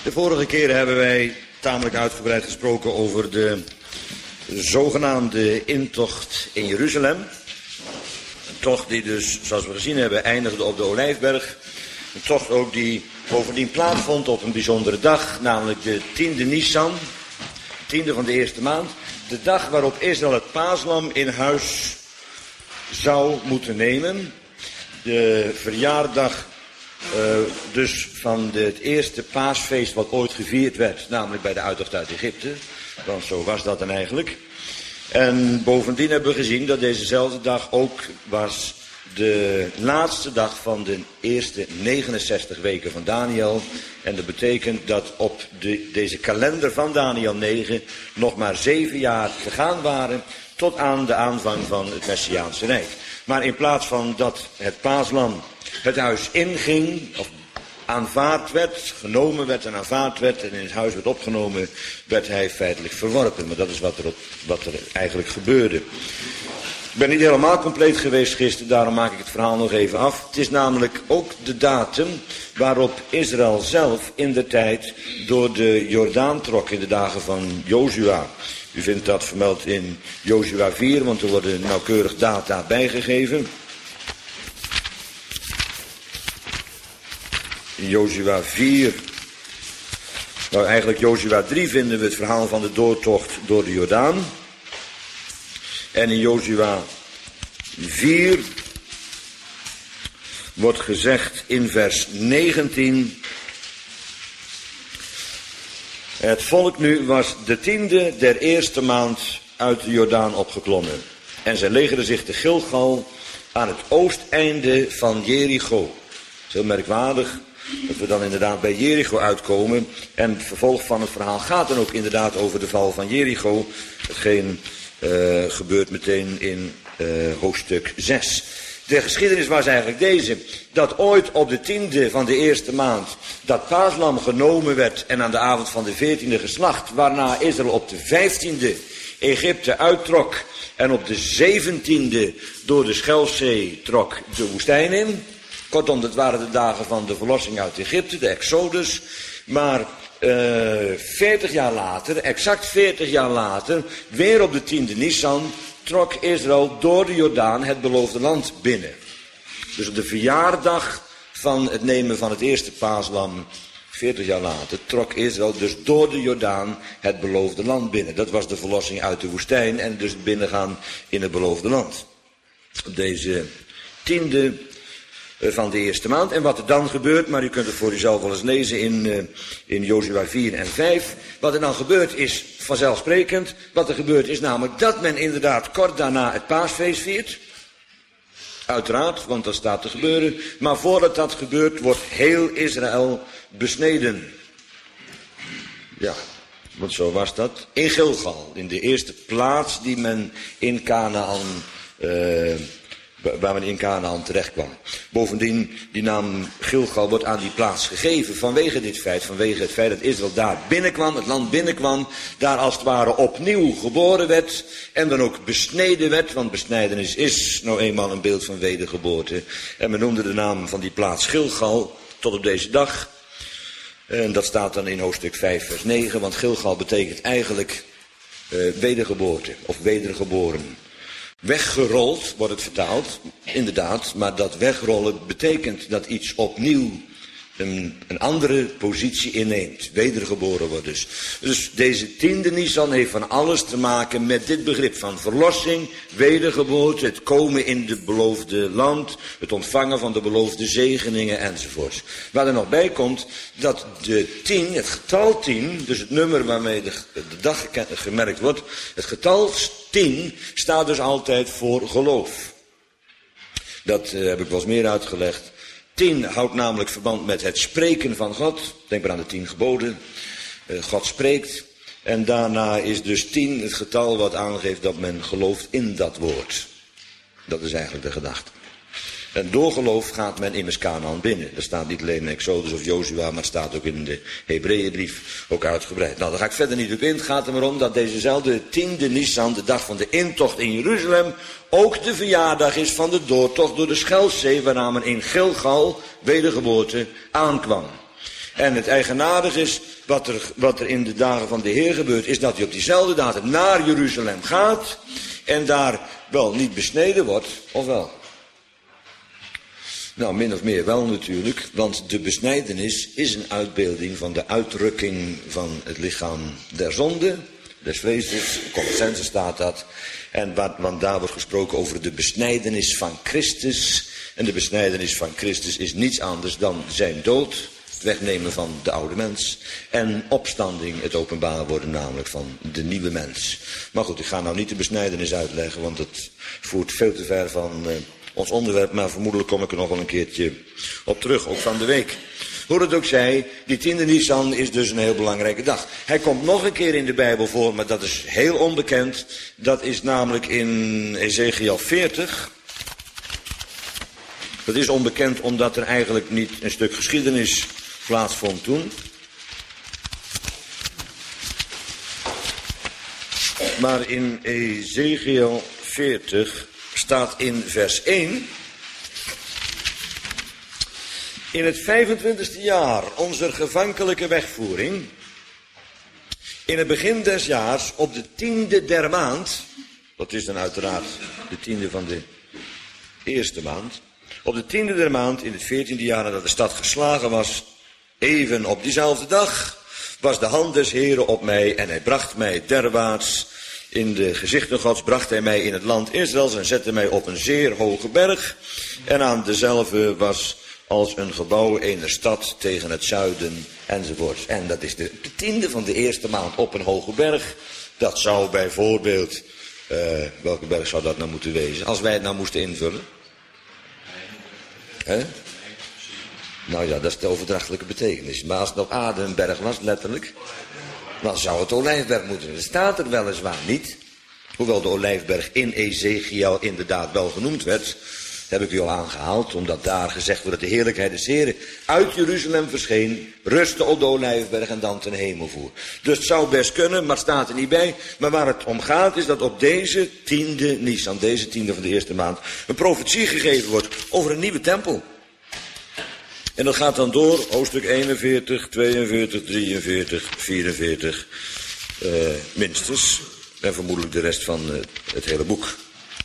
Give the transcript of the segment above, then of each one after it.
De vorige keren hebben wij tamelijk uitgebreid gesproken over de zogenaamde intocht in Jeruzalem. Een tocht die dus, zoals we gezien hebben, eindigde op de Olijfberg. Een tocht ook die bovendien plaatsvond op een bijzondere dag, namelijk de 10e Nisan, 10e van de eerste maand. De dag waarop Israël het paaslam in huis zou moeten nemen. De verjaardag dus van het eerste paasfeest wat ooit gevierd werd, namelijk bij de uittocht uit Egypte. Want zo was dat dan eigenlijk. En bovendien hebben we gezien dat dezezelfde dag ook was de laatste dag van de eerste 69 weken van Daniel. En dat betekent dat op deze kalender van Daniel 9 nog maar 7 jaar te gaan waren tot aan de aanvang van het Messiaanse Rijk. Maar in plaats van dat het paaslam het huis inging, of aanvaard werd, genomen werd en aanvaard werd en in het huis werd opgenomen, werd hij feitelijk verworpen. Maar dat is wat er eigenlijk gebeurde. Ik ben niet helemaal compleet geweest gisteren, daarom maak ik het verhaal nog even af. Het is namelijk ook de datum waarop Israël zelf in de tijd door de Jordaan trok in de dagen van Jozua. U vindt dat vermeld in Jozua 4, want er worden nauwkeurig data bijgegeven. In Jozua 4, nou eigenlijk Jozua 3 vinden we het verhaal van de doortocht door de Jordaan. En in Jozua 4 wordt gezegd in vers 19... Het volk nu was de 10e der eerste maand uit de Jordaan opgeklommen. En zij legerden zich te Gilgal aan het oosteinde van Jericho. Het is heel merkwaardig dat we dan inderdaad bij Jericho uitkomen. En het vervolg van het verhaal gaat dan ook inderdaad over de val van Jericho. Hetgeen gebeurt meteen in hoofdstuk 6. De geschiedenis was eigenlijk deze, dat ooit op de 10e van de eerste maand dat paaslam genomen werd en aan de avond van de 14e geslacht, waarna Israël op de 15e Egypte uittrok en op de 17e door de Schelfzee trok de woestijn in. Kortom, dat waren de dagen van de verlossing uit Egypte, de Exodus. Maar 40 jaar later, exact 40 jaar later, weer op de 10e Nisan, trok Israël door de Jordaan het beloofde land binnen. Dus op de verjaardag van het nemen van het eerste paaslam, 40 jaar later, trok Israël dus door de Jordaan het beloofde land binnen. Dat was de verlossing uit de woestijn en dus het binnengaan in het beloofde land. Op deze 10e van de eerste maand. En wat er dan gebeurt, maar u kunt het voor uzelf wel eens lezen in Jozua 4 en 5. Wat er dan gebeurt is vanzelfsprekend. Wat er gebeurt is namelijk dat men inderdaad kort daarna het paasfeest viert. Uiteraard, want dat staat te gebeuren. Maar voordat dat gebeurt, wordt heel Israël besneden. Ja, want zo was dat. In Gilgal, in de eerste plaats die men in Kanaan waar men in Kanaan terecht kwam. Bovendien, die naam Gilgal wordt aan die plaats gegeven vanwege dit feit. Vanwege het feit dat Israël daar binnenkwam, het land binnenkwam. Daar als het ware opnieuw geboren werd. En dan ook besneden werd. Want besnijdenis is nou eenmaal een beeld van wedergeboorte. En men noemde de naam van die plaats Gilgal tot op deze dag. En dat staat dan in hoofdstuk 5 vers 9. Want Gilgal betekent eigenlijk wedergeboorte of wedergeboren. Weggerold wordt het vertaald, inderdaad, maar dat wegrollen betekent dat iets opnieuw een andere positie inneemt, wedergeboren wordt dus. Dus deze 10e Nisan heeft van alles te maken met dit begrip van verlossing, wedergeboorte, het komen in het beloofde land, het ontvangen van de beloofde zegeningen enzovoorts. Waar er nog bij komt dat de 10, het getal 10, dus het nummer waarmee de dag gemerkt wordt, het getal 10 staat dus altijd voor geloof. Dat heb ik wel eens meer uitgelegd. 10 houdt namelijk verband met het spreken van God. Denk maar aan de 10 geboden. God spreekt. En daarna is dus 10 het getal wat aangeeft dat men gelooft in dat woord. Dat is eigenlijk de gedachte. En door geloof gaat men immers Kanaan binnen. Dat staat niet alleen in Exodus of Jozua, maar het staat ook in de Hebreeënbrief ook uitgebreid. Nou, daar ga ik verder niet op in. Het gaat er maar om dat dezezelfde 10e Nisan, de dag van de intocht in Jeruzalem, ook de verjaardag is van de doortocht door de Schelfzee, waarna men in Gilgal, wedergeboorte, aankwam. En het eigenaardige is, wat er in de dagen van de Heer gebeurt, is dat hij op diezelfde datum naar Jeruzalem gaat en daar wel niet besneden wordt, of wel? Nou, min of meer wel natuurlijk, want de besnijdenis is een uitbeelding van de uitdrukking van het lichaam der zonde, des vleses, Colossenzen staat dat. Want daar wordt gesproken over de besnijdenis van Christus. En de besnijdenis van Christus is niets anders dan zijn dood, het wegnemen van de oude mens. En opstanding, het openbaar worden namelijk van de nieuwe mens. Maar goed, ik ga nou niet de besnijdenis uitleggen, want het voert veel te ver van ons onderwerp. Maar vermoedelijk kom ik er nog wel een keertje op terug, ook van de week. Hoe het ook zij, die 10e Nisan is dus een heel belangrijke dag. Hij komt nog een keer in de Bijbel voor, maar dat is heel onbekend. Dat is namelijk in Ezekiel 40. Dat is onbekend omdat er eigenlijk niet een stuk geschiedenis plaatsvond toen. Maar in Ezekiel 40 staat in vers 1... In het 25e jaar onze gevankelijke wegvoering, in het begin des jaars, op de 10e der maand, dat is dan uiteraard de 10e van de eerste maand, op de 10e der maand, in het 14e jaar nadat de stad geslagen was, even op diezelfde dag, was de hand des Heren op mij en hij bracht mij derwaarts. In de gezichten Gods bracht hij mij in het land Israëls en zette mij op een zeer hoge berg. En aan dezelfde was als een gebouw ener stad tegen het zuiden enzovoorts. En dat is de 10e van de eerste maand op een hoge berg. Dat zou bijvoorbeeld, welke berg zou dat nou moeten wezen? Als wij het nou moesten invullen. Nou ja, dat is de overdrachtelijke betekenis. Maar als het op aarde een berg was, letterlijk, dan zou het Olijfberg moeten zijn. Dat staat er weliswaar niet. Hoewel de Olijfberg in Ezekiel inderdaad wel genoemd werd. Heb ik u al aangehaald, omdat daar gezegd wordt dat de heerlijkheid des Heren uit Jeruzalem verscheen, rustte op de Olijfberg en dan ten hemel voer. Dus het zou best kunnen, maar het staat er niet bij. Maar waar het om gaat is dat op deze 10e Nisan, deze 10e van de eerste maand, een profetie gegeven wordt over een nieuwe tempel. En dat gaat dan door, hoofdstuk 41, 42, 43, 44, minstens. En vermoedelijk de rest van het hele boek.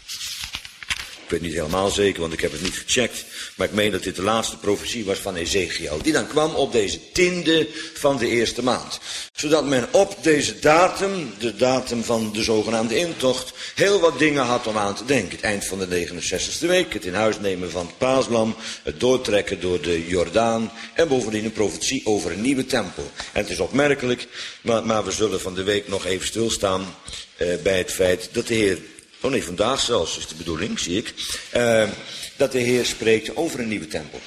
Ik weet niet helemaal zeker, want ik heb het niet gecheckt. Maar ik meen dat dit de laatste profetie was van Ezekiel. Die dan kwam op deze 10e van de eerste maand. Zodat men op deze datum, de datum van de zogenaamde intocht, heel wat dingen had om aan te denken. Het eind van de 69e week, het in huis nemen van het paaslam, het doortrekken door de Jordaan en bovendien een profetie over een nieuwe tempel. En het is opmerkelijk, maar we zullen van de week nog even stilstaan bij het feit dat de Heer... Oh nee, vandaag zelfs is de bedoeling, zie ik. Dat de Heer spreekt over een nieuwe tempel.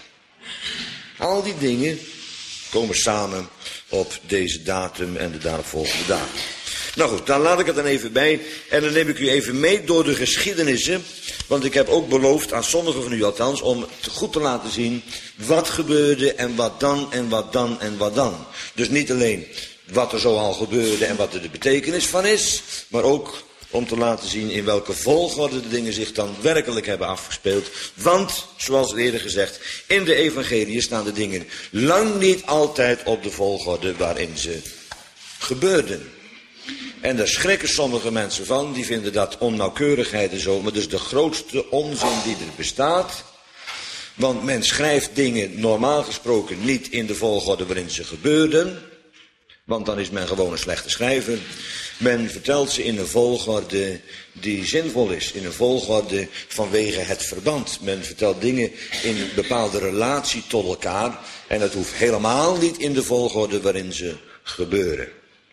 Al die dingen komen samen op deze datum en de daaropvolgende dagen. Nou goed, dan laat ik het dan even bij. En dan neem ik u even mee door de geschiedenissen. Want ik heb ook beloofd, aan sommigen van u althans, om het goed te laten zien wat gebeurde en wat dan en wat dan en wat dan. Dus niet alleen wat er zo al gebeurde en wat er de betekenis van is, maar ook om te laten zien in welke volgorde de dingen zich dan werkelijk hebben afgespeeld. Want, zoals eerder gezegd, in de evangelie staan de dingen lang niet altijd op de volgorde waarin ze gebeurden. En daar schrikken sommige mensen van, die vinden dat onnauwkeurigheid en zo, maar dat is de grootste onzin die er bestaat. Want men schrijft dingen normaal gesproken niet in de volgorde waarin ze gebeurden. Want dan is men gewoon een slechte schrijver. Men vertelt ze in een volgorde die zinvol is. In een volgorde vanwege het verband. Men vertelt dingen in een bepaalde relatie tot elkaar. En dat hoeft helemaal niet in de volgorde waarin ze gebeuren.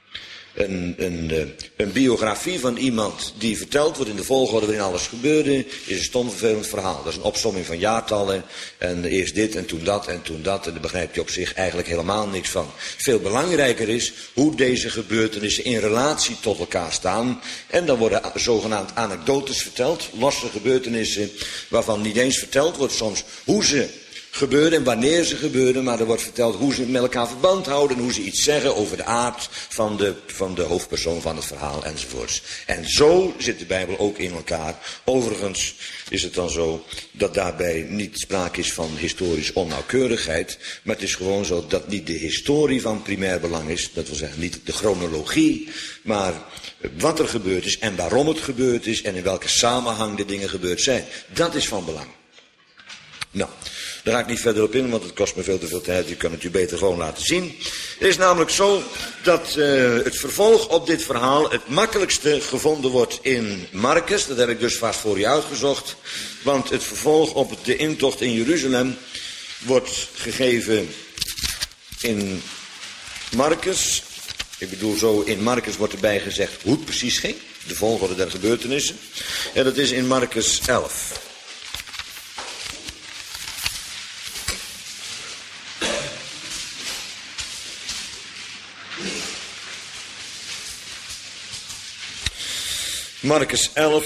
Een biografie van iemand die verteld wordt in de volgorde waarin alles gebeurde, is een stom vervelend verhaal. Dat is een opsomming van jaartallen en eerst dit en toen dat en toen dat. En daar begrijp je op zich eigenlijk helemaal niks van. Veel belangrijker is hoe deze gebeurtenissen in relatie tot elkaar staan. En dan worden zogenaamd anekdotes verteld, losse gebeurtenissen waarvan niet eens verteld wordt soms hoe ze gebeurden en wanneer ze gebeurden, maar er wordt verteld hoe ze met elkaar verband houden en hoe ze iets zeggen over de aard van de hoofdpersoon van het verhaal enzovoorts. En zo zit de Bijbel ook in elkaar. Overigens is het dan zo dat daarbij niet sprake is van historisch onnauwkeurigheid, maar het is gewoon zo dat niet de historie van primair belang is, dat wil zeggen niet de chronologie, maar wat er gebeurd is en waarom het gebeurd is en in welke samenhang de dingen gebeurd zijn. Dat is van belang. Nou, daar ga ik niet verder op in, want het kost me veel te veel tijd. Je kan het u beter gewoon laten zien. Het is namelijk zo dat het vervolg op dit verhaal het makkelijkste gevonden wordt in Marcus. Dat heb ik dus vast voor u uitgezocht. Want het vervolg op de intocht in Jeruzalem wordt gegeven in Marcus. Ik bedoel, zo in Marcus wordt erbij gezegd hoe het precies ging. De volgorde der gebeurtenissen. En dat is in Marcus 11. Marcus 11.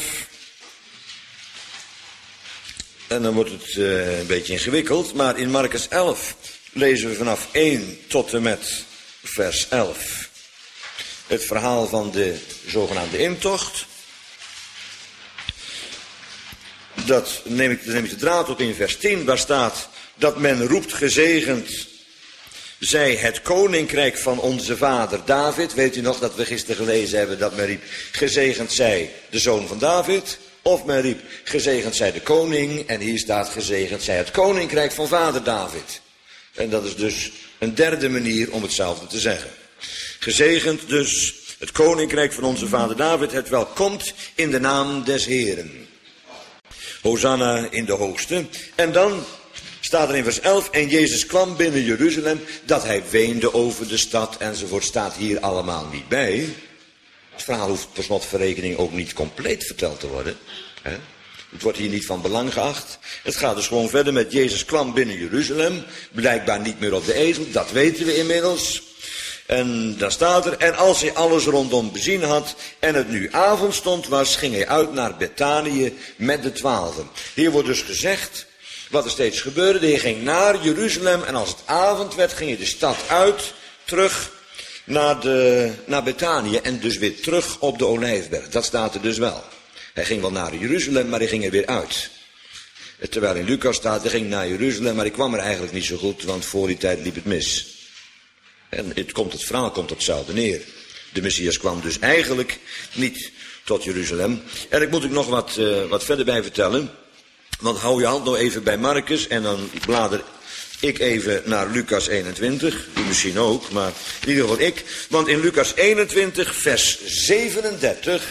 En dan wordt het een beetje ingewikkeld. Maar in Marcus 11 lezen we vanaf 1 tot en met vers 11. Het verhaal van de zogenaamde intocht. Dat neem ik de draad op in vers 10. Waar staat dat men roept gezegend zij het koninkrijk van onze vader David. Weet u nog dat we gisteren gelezen hebben dat men riep gezegend zij de zoon van David. Of men riep gezegend zij de koning. En hier staat gezegend zij het koninkrijk van vader David. En dat is dus een derde manier om hetzelfde te zeggen. Gezegend dus het koninkrijk van onze vader David, het welk komt in de naam des Heren. Hosanna in de hoogste. En dan staat er in vers 11, en Jezus kwam binnen Jeruzalem, dat hij weende over de stad enzovoort, staat hier allemaal niet bij. Het verhaal hoeft per slotverrekening ook niet compleet verteld te worden. Hè? Het wordt hier niet van belang geacht. Het gaat dus gewoon verder met Jezus kwam binnen Jeruzalem, blijkbaar niet meer op de ezel, dat weten we inmiddels. En dan staat er, en als hij alles rondom bezien had en het nu avondstond was, ging hij uit naar Betanië met de 12. Hier wordt dus gezegd wat er steeds gebeurde. Hij ging naar Jeruzalem en als het avond werd, ging hij de stad uit, terug naar Betanië en dus weer terug op de Olijfberg. Dat staat er dus wel. Hij ging wel naar Jeruzalem, maar hij ging er weer uit. Terwijl in Lucas staat, hij ging naar Jeruzalem, maar hij kwam er eigenlijk niet zo goed, want voor die tijd liep het mis. En het verhaal komt op hetzelfde neer. De Messias kwam dus eigenlijk niet tot Jeruzalem. En ik moet ik nog wat verder bij vertellen. Want hou je hand nou even bij Marcus en dan blader ik even naar Lucas 21. U misschien ook, maar in ieder geval ik. Want in Lucas 21 vers 37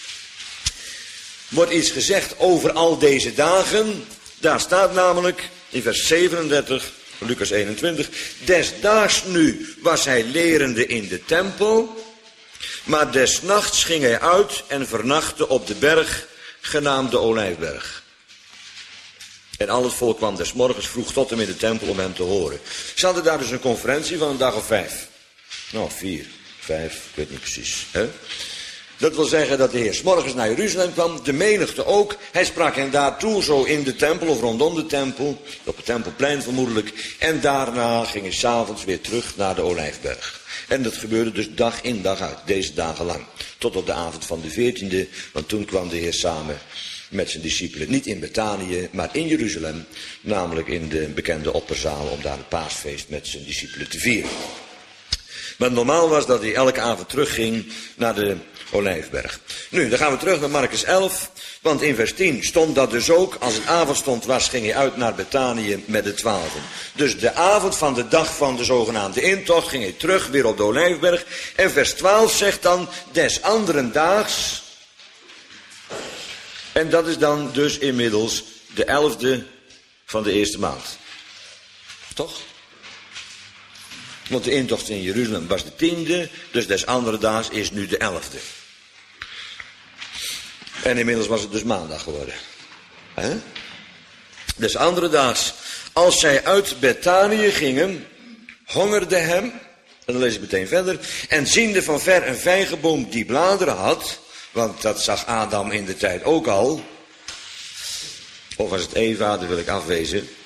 wordt iets gezegd over al deze dagen. Daar staat namelijk in vers 37... Lucas 21. Desdaags nu was hij lerende in de tempel, maar des nachts ging hij uit en vernachtte op de berg, genaamd de Olijfberg. En al het volk kwam des morgens vroeg tot hem in de tempel om hem te horen. Ze hadden daar dus een conferentie van een dag of 5. Nou, 4, 5, ik weet niet precies. Hè? Dat wil zeggen dat de Heer 's morgens naar Jeruzalem kwam, de menigte ook. Hij sprak hen daartoe, zo in de tempel of rondom de tempel, op het tempelplein vermoedelijk. En daarna ging hij 's avonds weer terug naar de Olijfberg. En dat gebeurde dus dag in dag uit, deze dagen lang. Tot op de avond van de 14e, want toen kwam de Heer samen met zijn discipelen. Niet in Betanië, maar in Jeruzalem. Namelijk in de bekende opperzaal om daar het paasfeest met zijn discipelen te vieren. Maar normaal was dat hij elke avond terugging naar de Olijfberg. Nu, dan gaan we terug naar Marcus 11. Want in vers 10 stond dat dus ook. Als het avondstond was, ging hij uit naar Betanië met de 12. Dus de avond van de dag van de zogenaamde intocht ging hij terug weer op de Olijfberg. En vers 12 zegt dan, des anderen daags. En dat is dan dus inmiddels de 11e van de eerste maand. Toch? Want de intocht in Jeruzalem was de 10e, dus des andere daags is nu de 11e. En inmiddels was het dus maandag geworden. Des andere daags, als zij uit Betanië gingen, hongerde hem, en dan lees ik meteen verder, en ziende van ver een vijgenboom die bladeren had, want dat zag Adam in de tijd ook al, of was het Eva, dat wil ik afwezen.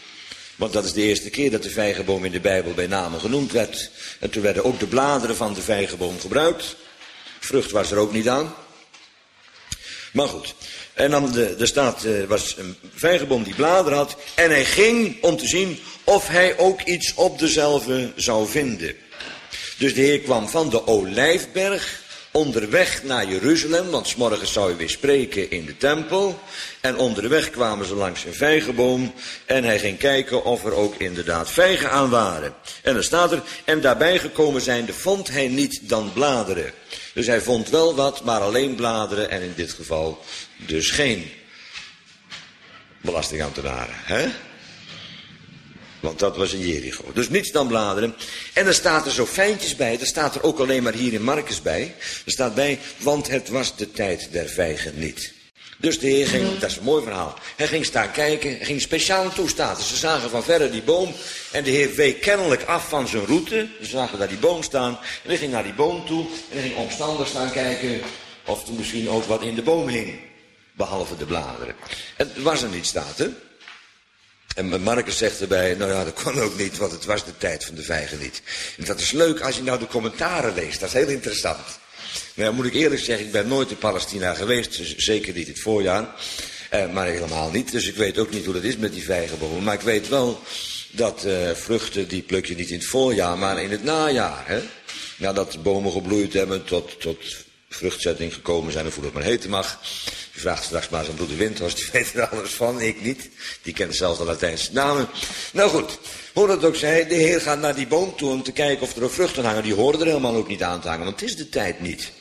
Want dat is de eerste keer dat de vijgenboom in de Bijbel bij name genoemd werd. En toen werden ook de bladeren van de vijgenboom gebruikt. Vrucht was er ook niet aan. Maar goed. En dan was een vijgenboom die bladeren had. En hij ging om te zien of hij ook iets op dezelfde zou vinden. Dus de Heer kwam van de Olijfberg onderweg naar Jeruzalem, want 's morgens zou hij weer spreken in de tempel. En onderweg kwamen ze langs een vijgenboom en hij ging kijken of er ook inderdaad vijgen aan waren. En dan staat er, en daarbij gekomen zijnde vond hij niet dan bladeren. Dus hij vond wel wat, maar alleen bladeren en in dit geval dus geen belastingambtenaren, hè? Want dat was in Jericho. Dus niets dan bladeren. En er staat er zo fijntjes bij. Er staat er ook alleen maar hier in Marcus bij. Er staat bij, want het was de tijd der vijgen niet. Dus de Heer ging, dat is een mooi verhaal. Hij ging staan kijken. Hij ging speciaal naartoe staan. Dus ze zagen van verre die boom. En de Heer week kennelijk af van zijn route. Ze zagen daar die boom staan. En hij ging naar die boom toe. En hij ging omstandig staan kijken of er misschien ook wat in de boom hing. Behalve de bladeren. En het was er niet, staat er. En Marcus zegt erbij, nou ja, dat kon ook niet, want het was de tijd van de vijgen niet. En dat is leuk als je nou de commentaren leest, dat is heel interessant. Nou ja, moet ik eerlijk zeggen, ik ben nooit in Palestina geweest, dus zeker niet in het voorjaar. Maar helemaal niet, dus ik weet ook niet hoe dat is met die vijgenbomen. Maar ik weet wel dat vruchten, die pluk je niet in het voorjaar, maar in het najaar. Hè? Nadat de bomen gebloeid hebben, tot vruchtzetting gekomen zijn, of hoe dat maar heten mag. Je vraagt straks maar zijn broeder Windhorst, die weet er alles van, ik niet. Die kent zelfs de Latijnse namen. Nou goed, hoe dat ook zij, de Heer gaat naar die boom toe om te kijken of er ook vruchten hangen. Die hoorden er helemaal ook niet aan te hangen, want het is de tijd niet.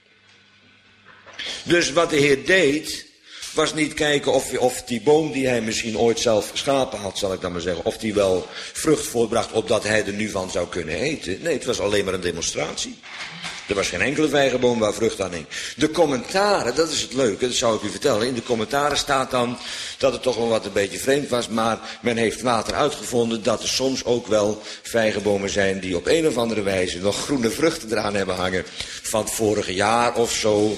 Dus wat de Heer deed, was niet kijken of die boom die hij misschien ooit zelf geschapen had, zal ik dan maar zeggen, of die wel vrucht voortbracht, opdat hij er nu van zou kunnen eten. Nee, het was alleen maar een demonstratie. Er was geen enkele vijgenboom waar vrucht aan hing. De commentaren, dat is het leuke, dat zou ik u vertellen. In de commentaren staat dan dat het toch wel wat een beetje vreemd was, maar men heeft later uitgevonden dat er soms ook wel vijgenbomen zijn die op een of andere wijze nog groene vruchten eraan hebben hangen van het vorige jaar of zo.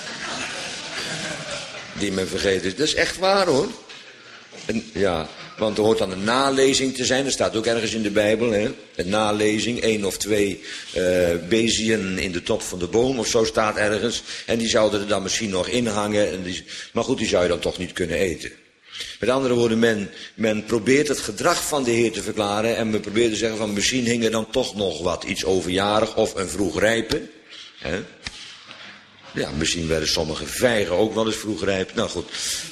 Die men vergeten is. Dat is echt waar, hoor. En, ja, want er hoort dan een nalezing te zijn. Dat staat ook ergens in de Bijbel, hè. Een nalezing, 1 of 2 bezien in de top van de boom of zo staat ergens. En die zouden er dan misschien nog in hangen. En maar goed, die zou je dan toch niet kunnen eten. Met andere woorden, men probeert het gedrag van de Heer te verklaren. En men probeert te zeggen van misschien hing er dan toch nog wat. Iets overjarig of een vroeg rijpen. Hè. Ja, misschien werden sommige vijgen ook wel eens vroeg rijp. Nou goed,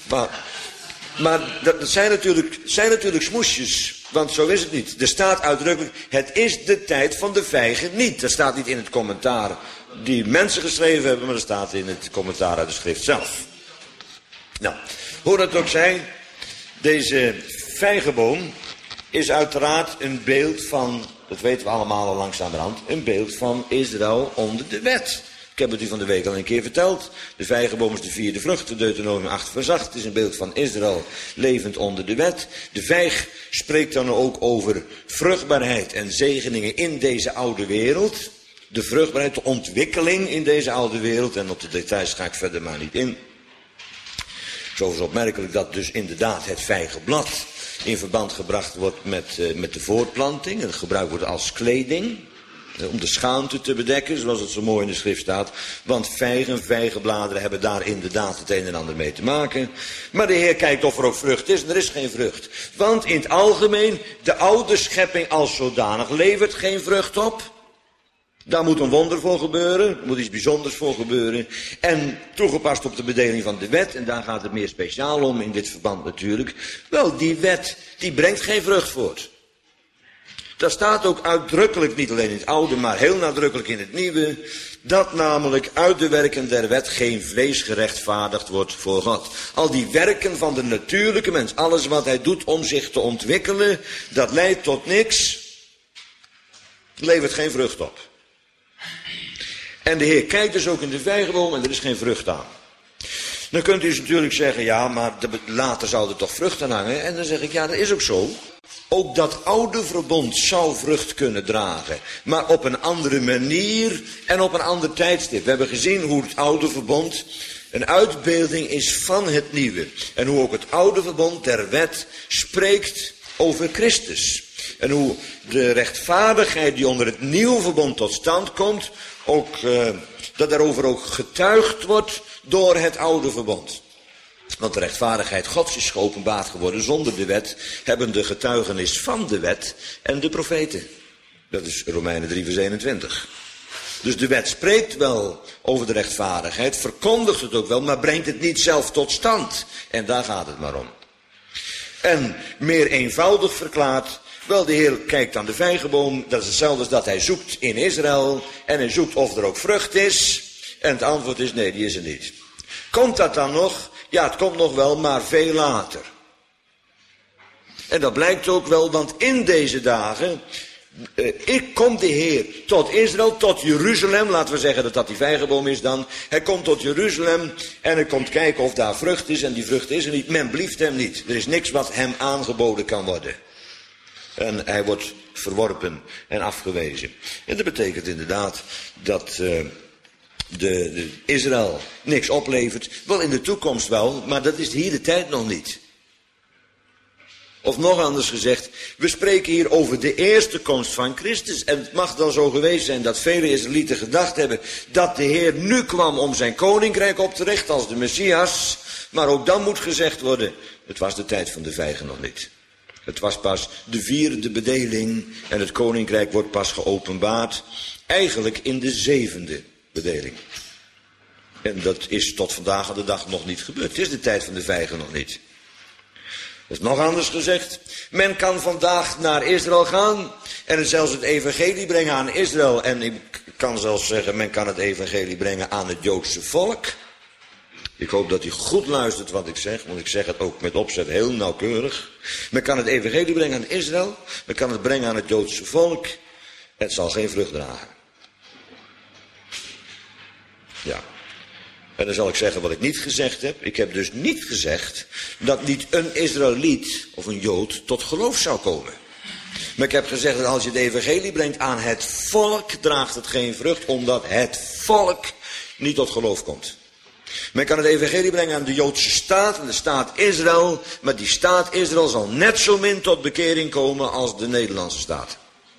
maar dat zijn natuurlijk smoesjes. Want zo is het niet. Er staat uitdrukkelijk, het is de tijd van de vijgen niet. Dat staat niet in het commentaar die mensen geschreven hebben, maar dat staat in het commentaar uit de schrift zelf. Nou, hoe dat ook zij, deze vijgenboom is uiteraard een beeld van, dat weten we allemaal al langzamerhand, een beeld van Israël onder de wet. Ik heb het u van de week al een keer verteld. De vijgenboom is de 4e vrucht, Deuteronomium 8 vers 8. Het is een beeld van Israël levend onder de wet. De vijg spreekt dan ook over vruchtbaarheid en zegeningen in deze oude wereld. De vruchtbaarheid, de ontwikkeling in deze oude wereld. En op de details ga ik verder maar niet in. Zo is opmerkelijk dat dus inderdaad het vijgenblad in verband gebracht wordt met de voortplanting. En het gebruikt wordt als kleding. Om de schaamte te bedekken, zoals het zo mooi in de schrift staat. Want vijgenbladeren hebben daar inderdaad het een en ander mee te maken. Maar de Heer kijkt of er ook vrucht is en er is geen vrucht. Want in het algemeen, de oude schepping als zodanig levert geen vrucht op. Daar moet een wonder voor gebeuren, er moet iets bijzonders voor gebeuren. En toegepast op de bedeling van de wet, en daar gaat het meer speciaal om in dit verband natuurlijk. Wel, die wet, die brengt geen vrucht voort. Dat staat ook uitdrukkelijk, niet alleen in het oude, maar heel nadrukkelijk in het nieuwe, dat namelijk uit de werken der wet geen vlees gerechtvaardigd wordt voor God. Al die werken van de natuurlijke mens, alles wat hij doet om zich te ontwikkelen, dat leidt tot niks, levert geen vrucht op. En de Heer kijkt dus ook in de vijgenboom en er is geen vrucht aan. Dan kunt u dus natuurlijk zeggen, ja, maar later zou er toch vrucht aan hangen. En dan zeg ik, ja, dat is ook zo. Ook dat oude verbond zou vrucht kunnen dragen. Maar op een andere manier en op een ander tijdstip. We hebben gezien hoe het oude verbond een uitbeelding is van het nieuwe. En hoe ook het oude verbond der wet spreekt over Christus. En hoe de rechtvaardigheid die onder het nieuwe verbond tot stand komt, ook, dat daarover ook getuigd wordt door het oude verbond. Want de rechtvaardigheid Gods is geopenbaard geworden zonder de wet, hebben de getuigenis van de wet en de profeten. Dat is Romeinen 3 vers 21. Dus de wet spreekt wel over de rechtvaardigheid, verkondigt het ook wel, maar brengt het niet zelf tot stand. En daar gaat het maar om. En meer eenvoudig verklaard, wel, de Heer kijkt aan de vijgenboom, dat is hetzelfde als dat hij zoekt in Israël, en hij zoekt of er ook vrucht is, en het antwoord is nee, die is er niet. Komt dat dan nog? Ja, het komt nog wel, maar veel later. En dat blijkt ook wel, want in deze dagen, komt de Heer tot Israël, tot Jeruzalem, laten we zeggen dat dat die vijgenboom is dan. Hij komt tot Jeruzalem en hij komt kijken of daar vrucht is en die vrucht is er niet. Men blieft hem niet. Er is niks wat hem aangeboden kan worden. En hij wordt verworpen en afgewezen. En dat betekent inderdaad dat de Israël niks oplevert. Wel in de toekomst wel, maar dat is hier de tijd nog niet. Of nog anders gezegd, we spreken hier over de eerste komst van Christus. En het mag dan zo geweest zijn dat vele Israëlieten gedacht hebben dat de Heer nu kwam om zijn koninkrijk op te richten als de Messias. Maar ook dan moet gezegd worden, het was de tijd van de vijgen nog niet. Het was pas de vierde bedeling en het koninkrijk wordt pas geopenbaard. Eigenlijk in de zevende bedeling. En dat is tot vandaag aan de dag nog niet gebeurd. Het is de tijd van de vijgen nog niet. Of nog anders gezegd, men kan vandaag naar Israël gaan en zelfs het evangelie brengen aan Israël. En ik kan zelfs zeggen, men kan het evangelie brengen aan het Joodse volk. Ik hoop dat u goed luistert wat ik zeg, want ik zeg het ook met opzet heel nauwkeurig. Men kan het evangelie brengen aan Israël, men kan het brengen aan het Joodse volk. Het zal geen vrucht dragen. Ja. En dan zal ik zeggen wat ik niet gezegd heb. Ik heb dus niet gezegd dat niet een Israëliet of een Jood tot geloof zou komen. Maar ik heb gezegd dat als je het evangelie brengt aan het volk, draagt het geen vrucht, omdat het volk niet tot geloof komt. Men kan het evangelie brengen aan de Joodse staat en de staat Israël, maar die staat Israël zal net zo min tot bekering komen als de Nederlandse staat.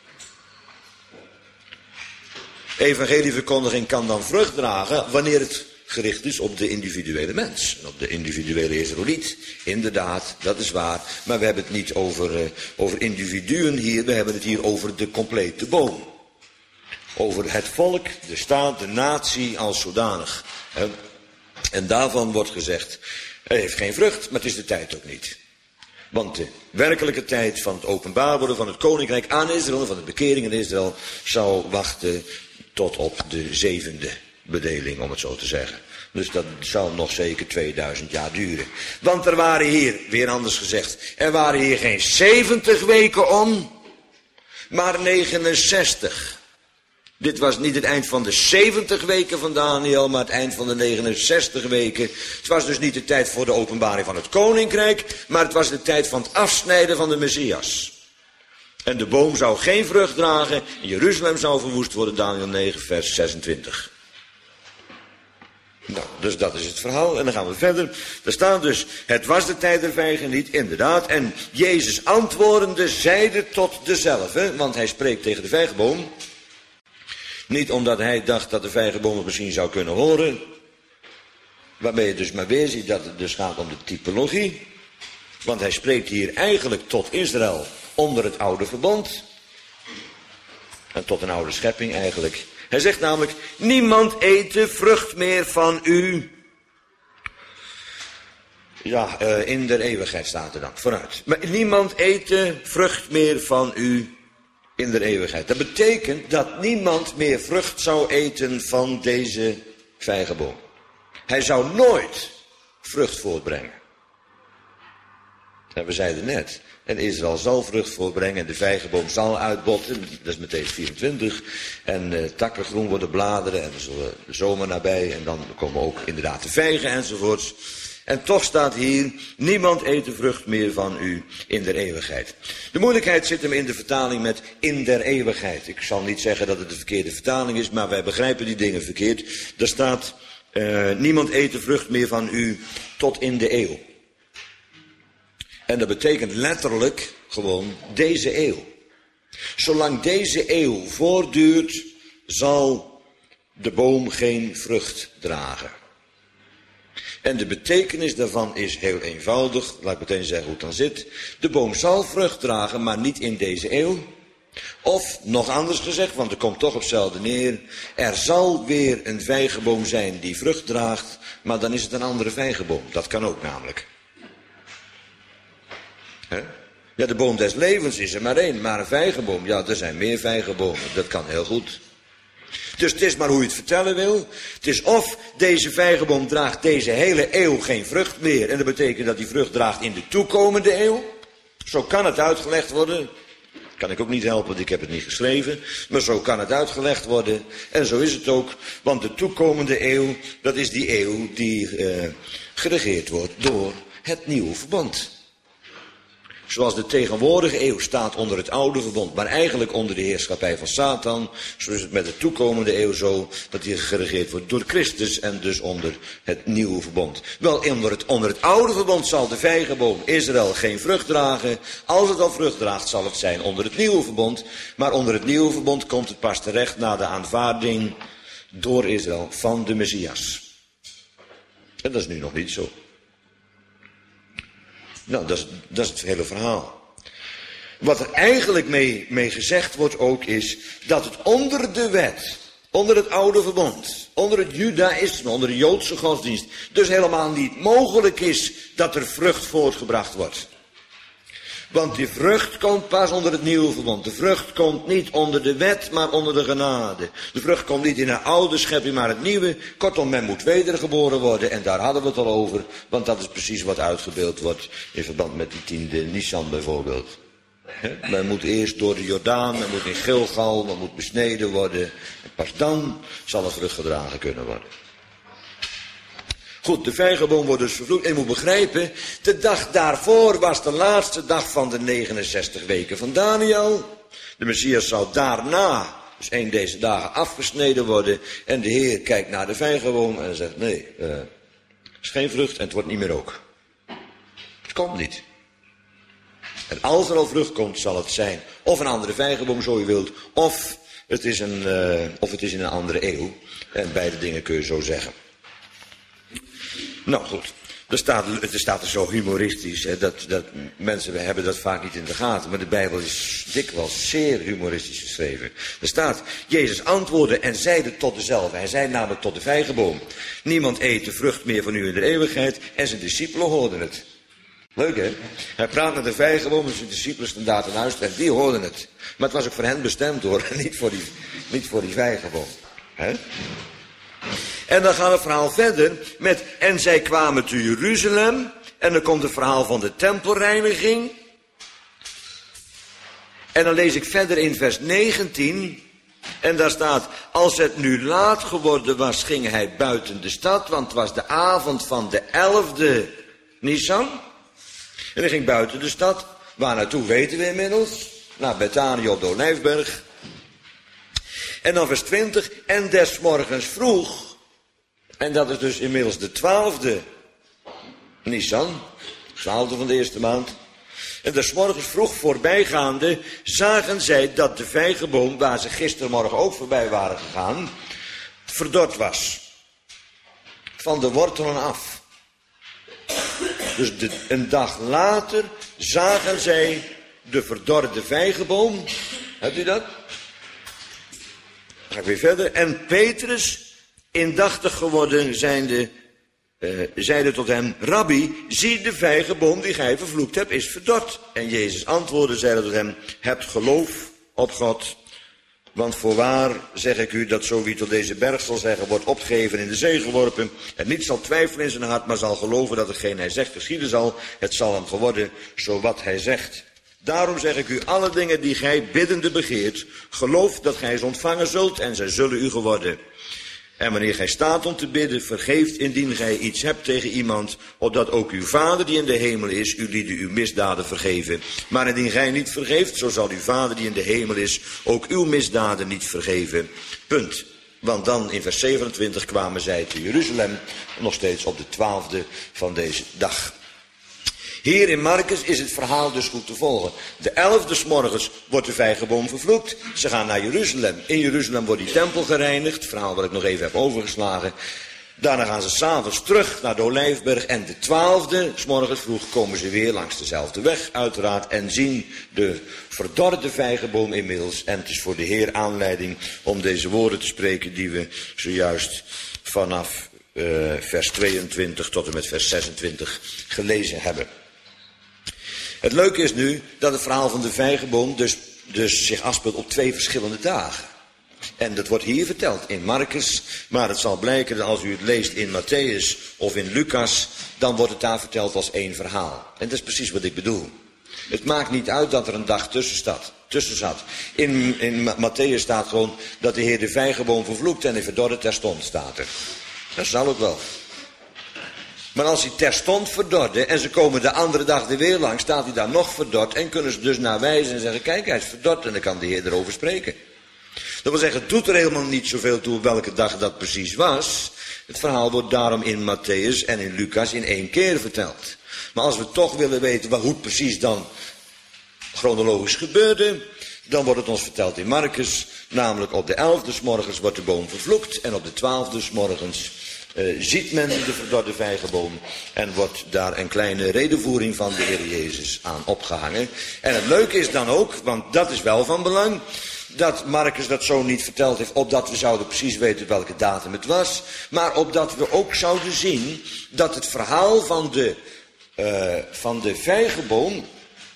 Evangelieverkondiging kan dan vrucht dragen wanneer het gericht is op de individuele mens. Op de individuele Israëliet. Inderdaad, dat is waar. Maar we hebben het niet over individuen hier. We hebben het hier over de complete boom. Over het volk, de staat, de natie als zodanig. En daarvan wordt gezegd, hij heeft geen vrucht, maar het is de tijd ook niet. Want de werkelijke tijd van het openbaar worden van het koninkrijk aan Israël, van de bekering in Israël, zou wachten tot op de zevende bedeling, om het zo te zeggen. Dus dat zal nog zeker 2000 jaar duren. Want er waren hier, weer anders gezegd, er waren hier geen 70 weken om, maar 69. Dit was niet het eind van de 70 weken van Daniel, maar het eind van de 69 weken. Het was dus niet de tijd voor de openbaring van het koninkrijk, maar het was de tijd van het afsnijden van de Messias. En de boom zou geen vrucht dragen, en Jeruzalem zou verwoest worden, Daniel 9 vers 26. Nou, dus dat is het verhaal. En dan gaan we verder. Er staat dus, het was de tijd der vijgen niet, inderdaad. En Jezus antwoordende zeide tot dezelfde, want hij spreekt tegen de vijgenboom. Niet omdat hij dacht dat de vijgenboom het misschien zou kunnen horen. Waarmee je dus maar weer ziet dat het dus gaat om de typologie. Want hij spreekt hier eigenlijk tot Israël onder het oude verbond. En tot een oude schepping eigenlijk. Hij zegt namelijk, niemand ete vrucht meer van u. Ja, in der eeuwigheid staat er dan, vooruit. Maar niemand ete vrucht meer van u in der eeuwigheid. Dat betekent dat niemand meer vrucht zou eten van deze vijgenboom. Hij zou nooit vrucht voortbrengen. En we zeiden net, en Israël zal vrucht voortbrengen en de vijgenboom zal uitbotten. Dat is Mattheüs 24. En takken groen worden bladeren en er zullen de zomer nabij. En dan komen ook inderdaad de vijgen enzovoorts. En toch staat hier, niemand eet de vrucht meer van u in der eeuwigheid. De moeilijkheid zit hem in de vertaling met in der eeuwigheid. Ik zal niet zeggen dat het de verkeerde vertaling is, maar wij begrijpen die dingen verkeerd. Er staat, niemand eet de vrucht meer van u tot in de eeuw. En dat betekent letterlijk, gewoon deze eeuw. Zolang deze eeuw voortduurt, zal de boom geen vrucht dragen. En de betekenis daarvan is heel eenvoudig. Laat ik meteen zeggen hoe het dan zit. De boom zal vrucht dragen, maar niet in deze eeuw. Of, nog anders gezegd, want het komt toch op hetzelfde neer. Er zal weer een vijgenboom zijn die vrucht draagt, maar dan is het een andere vijgenboom. Dat kan ook namelijk. Ja, de boom des levens is er maar één, maar een vijgenboom. Ja, er zijn meer vijgenbomen. Dat kan heel goed. Dus het is maar hoe je het vertellen wil. Het is of deze vijgenboom draagt deze hele eeuw geen vrucht meer. En dat betekent dat die vrucht draagt in de toekomende eeuw. Zo kan het uitgelegd worden. Kan ik ook niet helpen, want ik heb het niet geschreven. Maar zo kan het uitgelegd worden. En zo is het ook. Want de toekomende eeuw, dat is die eeuw die geregeerd wordt door het nieuwe verbond. Zoals de tegenwoordige eeuw staat onder het oude verbond, maar eigenlijk onder de heerschappij van Satan. Zo is het met de toekomende eeuw zo dat die geregeerd wordt door Christus en dus onder het nieuwe verbond. Wel, onder het oude verbond zal de vijgenboom Israël geen vrucht dragen. Als het al vrucht draagt, zal het zijn onder het nieuwe verbond. Maar onder het nieuwe verbond komt het pas terecht na de aanvaarding door Israël van de Messias. En dat is nu nog niet zo. Nou, dat is het hele verhaal. Wat er eigenlijk mee gezegd wordt ook is dat het onder de wet, onder het oude verbond, onder het judaïsme, onder de Joodse godsdienst, dus helemaal niet mogelijk is dat er vrucht voortgebracht wordt. Want die vrucht komt pas onder het nieuwe verbond. De vrucht komt niet onder de wet, maar onder de genade. De vrucht komt niet in een oude schepping, maar het nieuwe. Kortom, men moet wedergeboren worden. En daar hadden we het al over. Want dat is precies wat uitgebeeld wordt in verband met die 10e Nisan bijvoorbeeld. Men moet eerst door de Jordaan, men moet in Gilgal, men moet besneden worden. En pas dan zal er vrucht gedragen kunnen worden. Goed, de vijgenboom wordt dus vervloekt. En je moet begrijpen, de dag daarvoor was de laatste dag van de 69 weken van Daniel. De Messias zou daarna, dus één deze dagen, afgesneden worden. En de Heer kijkt naar de vijgenboom en zegt, nee, het is geen vrucht en het wordt niet meer ook. Het komt niet. En als er al vrucht komt, zal het zijn of een andere vijgenboom, zo je wilt, of het is in een andere eeuw. En beide dingen kun je zo zeggen. Nou goed, het staat er zo humoristisch, hè, dat mensen hebben dat vaak niet in de gaten, maar de Bijbel is dikwijls zeer humoristisch geschreven. Er staat, Jezus antwoordde en zeide tot dezelfde, hij zei namelijk tot de vijgenboom, niemand eet de vrucht meer van u in de eeuwigheid, en zijn discipelen hoorden het. Leuk hè? Hij praat met de vijgenboom en zijn discipelen stonden daar ten huis en die hoorden het. Maar het was ook voor hen bestemd hoor, niet voor die vijgenboom. Hè? En dan gaat het verhaal verder met, en zij kwamen te Jeruzalem. En dan komt het verhaal van de tempelreiniging. En dan lees ik verder in vers 19. En daar staat, als het nu laat geworden was, ging hij buiten de stad. Want het was de avond van de 11e Nisan. En hij ging buiten de stad. Waar naartoe weten we inmiddels. Naar Bethanië op de Olijfberg. En dan vers 20. En des morgens vroeg. En dat is dus inmiddels de 12e Nisan, 12e van de eerste maand. En des morgens vroeg voorbijgaande zagen zij dat de vijgenboom, waar ze gistermorgen ook voorbij waren gegaan, verdord was. Van de wortelen af. Dus een dag later zagen zij de verdorde vijgenboom. Hebt u dat? Dan ga ik weer verder. En Petrus, indachtig geworden zijnde, zeide tot hem, Rabbi, zie de vijgenboom die gij vervloekt hebt, is verdord. En Jezus antwoordde, zeide tot hem, hebt geloof op God. Want voorwaar zeg ik u, dat zo wie tot deze berg zal zeggen, wordt opgegeven in de zee geworpen, en niet zal twijfelen in zijn hart, maar zal geloven dat hetgeen hij zegt geschieden zal, het zal hem geworden, zo wat hij zegt. Daarom zeg ik u, alle dingen die gij biddende begeert, geloof dat gij ze ontvangen zult, en zij zullen u geworden. En wanneer gij staat om te bidden, vergeeft indien gij iets hebt tegen iemand, opdat ook uw Vader die in de hemel is, u lieden uw misdaden vergeven. Maar indien gij niet vergeeft, zo zal uw Vader die in de hemel is, ook uw misdaden niet vergeven. Punt. Want dan in vers 27 kwamen zij te Jeruzalem, nog steeds op de 12e van deze dag. Hier in Marcus is het verhaal dus goed te volgen. De 11e 's morgens wordt de vijgenboom vervloekt. Ze gaan naar Jeruzalem. In Jeruzalem wordt die tempel gereinigd. Het verhaal wat ik nog even heb overgeslagen. Daarna gaan ze 's avonds terug naar de Olijfberg. En de 12e 's morgens vroeg komen ze weer langs dezelfde weg uiteraard. En zien de verdorde vijgenboom inmiddels. En het is voor de Heer aanleiding om deze woorden te spreken die we zojuist vanaf vers 22 tot en met vers 26 gelezen hebben. Het leuke is nu dat het verhaal van de vijgenboom dus zich afspeelt op 2 verschillende dagen. En dat wordt hier verteld in Marcus, maar het zal blijken dat als u het leest in Matthäus of in Lucas, dan wordt het daar verteld als 1 verhaal. En dat is precies wat ik bedoel. Het maakt niet uit dat er een dag tussen zat. In Matthäus staat gewoon dat de Heer de vijgenboom vervloekt en hij verdorde terstond, staat er. Dat zal ook wel. Maar als hij terstond verdorde en ze komen de andere dag er weer langs, staat hij daar nog verdord en kunnen ze dus naar wijzen en zeggen, kijk, hij is verdord en dan kan de Heer erover spreken. Dat wil zeggen, het doet er helemaal niet zoveel toe welke dag dat precies was. Het verhaal wordt daarom in Matthäus en in Lucas in 1 keer verteld. Maar als we toch willen weten hoe het precies dan chronologisch gebeurde, dan wordt het ons verteld in Marcus, namelijk op de 11e 's morgens wordt de boom vervloekt en op de 12e 's morgens ziet men de verdorde vijgenboom en wordt daar een kleine redevoering van de Heer Jezus aan opgehangen. En het leuke is dan ook, want dat is wel van belang, dat Marcus dat zo niet verteld heeft, opdat we zouden precies weten welke datum het was, maar opdat we ook zouden zien dat het verhaal van de vijgenboom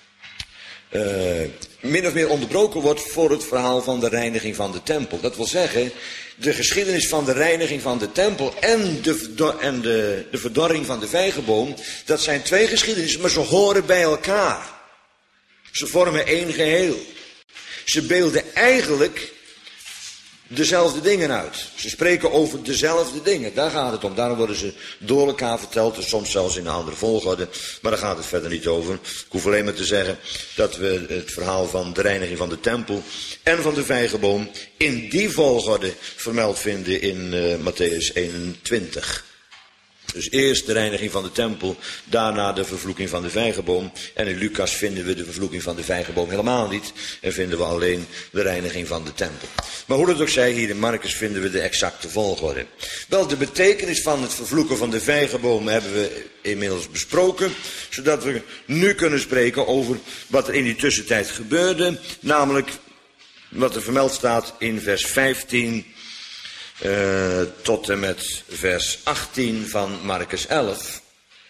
min of meer onderbroken wordt voor het verhaal van de reiniging van de tempel. Dat wil zeggen, de geschiedenis van de reiniging van de tempel en de verdorring van de vijgenboom, dat zijn 2 geschiedenissen, maar ze horen bij elkaar. Ze vormen 1 geheel. Ze beelden eigenlijk dezelfde dingen uit. Ze spreken over dezelfde dingen. Daar gaat het om. Daarom worden ze door elkaar verteld. En soms zelfs in een andere volgorde. Maar daar gaat het verder niet over. Ik hoef alleen maar te zeggen dat we het verhaal van de reiniging van de tempel en van de vijgenboom in die volgorde vermeld vinden in Matthäus 21. Dus eerst de reiniging van de tempel, daarna de vervloeking van de vijgenboom. En in Lucas vinden we de vervloeking van de vijgenboom helemaal niet. En vinden we alleen de reiniging van de tempel. Maar hoe dat ook zij, hier in Marcus vinden we de exacte volgorde. Wel, de betekenis van het vervloeken van de vijgenboom hebben we inmiddels besproken. Zodat we nu kunnen spreken over wat er in die tussentijd gebeurde. Namelijk wat er vermeld staat in vers 15... tot en met vers 18 van Marcus 11.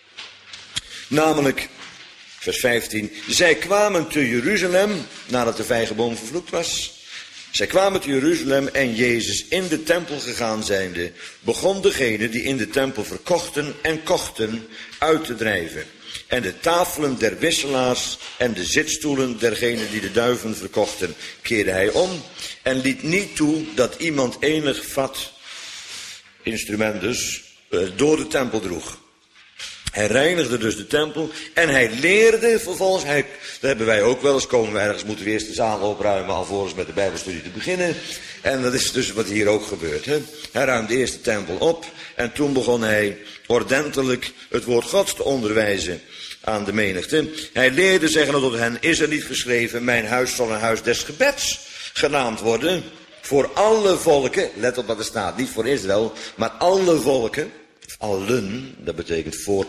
Namelijk, vers 15. Zij kwamen te Jeruzalem, nadat de vijgenboom vervloekt was. Zij kwamen te Jeruzalem en Jezus in de tempel gegaan zijnde, begon degene die in de tempel verkochten en kochten uit te drijven. En de tafelen der wisselaars en de zitstoelen dergenen die de duiven verkochten, keerde hij om en liet niet toe dat iemand enig vat, instrument dus, door de tempel droeg. Hij reinigde dus de tempel en hij leerde vervolgens, dat hebben wij ook wel eens, komen we ergens, moeten we eerst de zaal opruimen alvorens met de bijbelstudie te beginnen. En dat is dus wat hier ook gebeurt. Hè? Hij ruimde eerst de tempel op en toen begon hij ordentelijk het woord Gods te onderwijzen aan de menigte. Hij leerde zeggen tot hen, is er niet geschreven, mijn huis zal een huis des gebeds genaamd worden, voor alle volken, let op wat er staat, niet voor Israël, maar alle volken, allen, dat betekent voor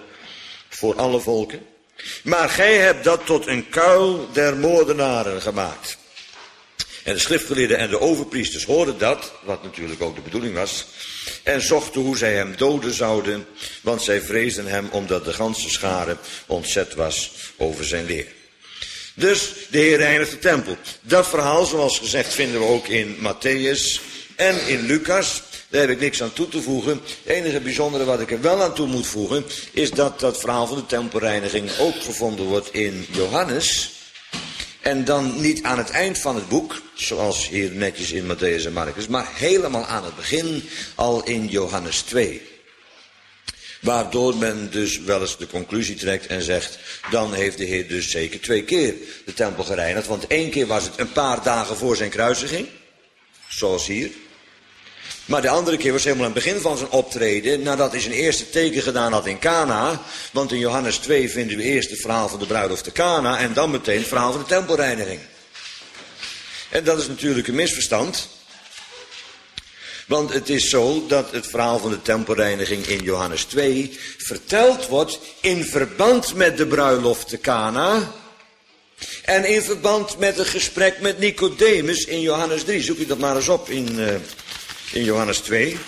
alle volken. Maar gij hebt dat tot een kuil der moordenaren gemaakt. En de schriftgeleerden en de overpriesters hoorden dat, wat natuurlijk ook de bedoeling was, en zochten hoe zij hem doden zouden, want zij vreesden hem omdat de ganse schare ontzet was over zijn leer. Dus de Heer reinigt de tempel. Dat verhaal, zoals gezegd, vinden we ook in Matthäus en in Lucas. Daar heb ik niks aan toe te voegen. Het enige bijzondere wat ik er wel aan toe moet voegen, is dat dat verhaal van de tempelreiniging ook gevonden wordt in Johannes. En dan niet aan het eind van het boek, zoals hier netjes in Matthäus en Marcus, maar helemaal aan het begin, al in Johannes 2. Waardoor men dus wel eens de conclusie trekt en zegt, dan heeft de Heer dus zeker 2 keer de tempel gereinigd. Want 1 keer was het een paar dagen voor zijn kruisiging, zoals hier. Maar de andere keer was helemaal aan het begin van zijn optreden, nadat hij zijn eerste teken gedaan had in Cana. Want in Johannes 2 vinden we eerst het verhaal van de bruiloft te Cana en dan meteen het verhaal van de tempelreiniging. En dat is natuurlijk een misverstand. Want het is zo dat het verhaal van de tempelreiniging in Johannes 2 verteld wordt in verband met de bruiloft te Cana. En in verband met een gesprek met Nicodemus in Johannes 3. Zoek u dat maar eens op in Johannes 2.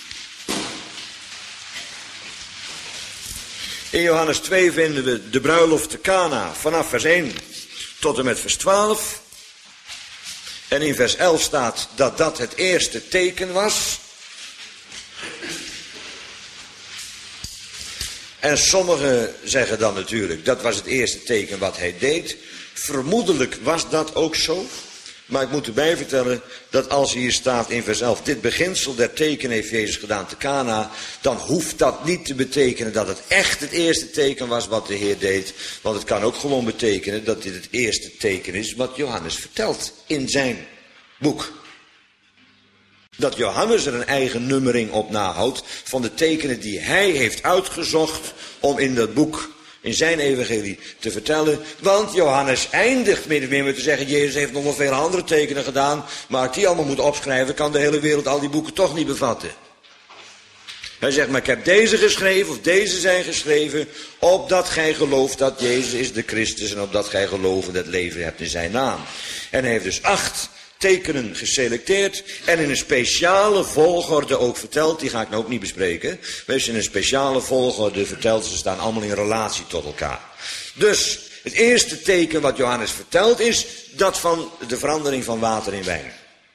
In Johannes 2 vinden we de bruiloft te Cana vanaf vers 1 tot en met vers 12. En in vers 11 staat dat dat het eerste teken was. En sommigen zeggen dan natuurlijk, dat was het eerste teken wat hij deed. Vermoedelijk was dat ook zo. Maar ik moet erbij vertellen dat als hier staat in vers 11... dit beginsel der tekenen heeft Jezus gedaan te Cana... dan hoeft dat niet te betekenen dat het echt het eerste teken was wat de Heer deed. Want het kan ook gewoon betekenen dat dit het eerste teken is wat Johannes vertelt in zijn boek. Dat Johannes er een eigen nummering op nahoudt van de tekenen die hij heeft uitgezocht om in dat boek, in zijn evangelie, te vertellen. Want Johannes eindigt min of meer met te zeggen, Jezus heeft nog wel veel andere tekenen gedaan, maar als die allemaal moet opschrijven, kan de hele wereld al die boeken toch niet bevatten. Hij zegt, maar ik heb deze geschreven, of deze zijn geschreven, opdat gij gelooft dat Jezus is de Christus en opdat gij geloof dat leven hebt in zijn naam. En hij heeft dus 8 tekenen geselecteerd en in een speciale volgorde ook verteld. Die ga ik nou ook niet bespreken. Wees in een speciale volgorde verteld. Ze staan allemaal in relatie tot elkaar. Dus het eerste teken wat Johannes vertelt is dat van de verandering van water in wijn.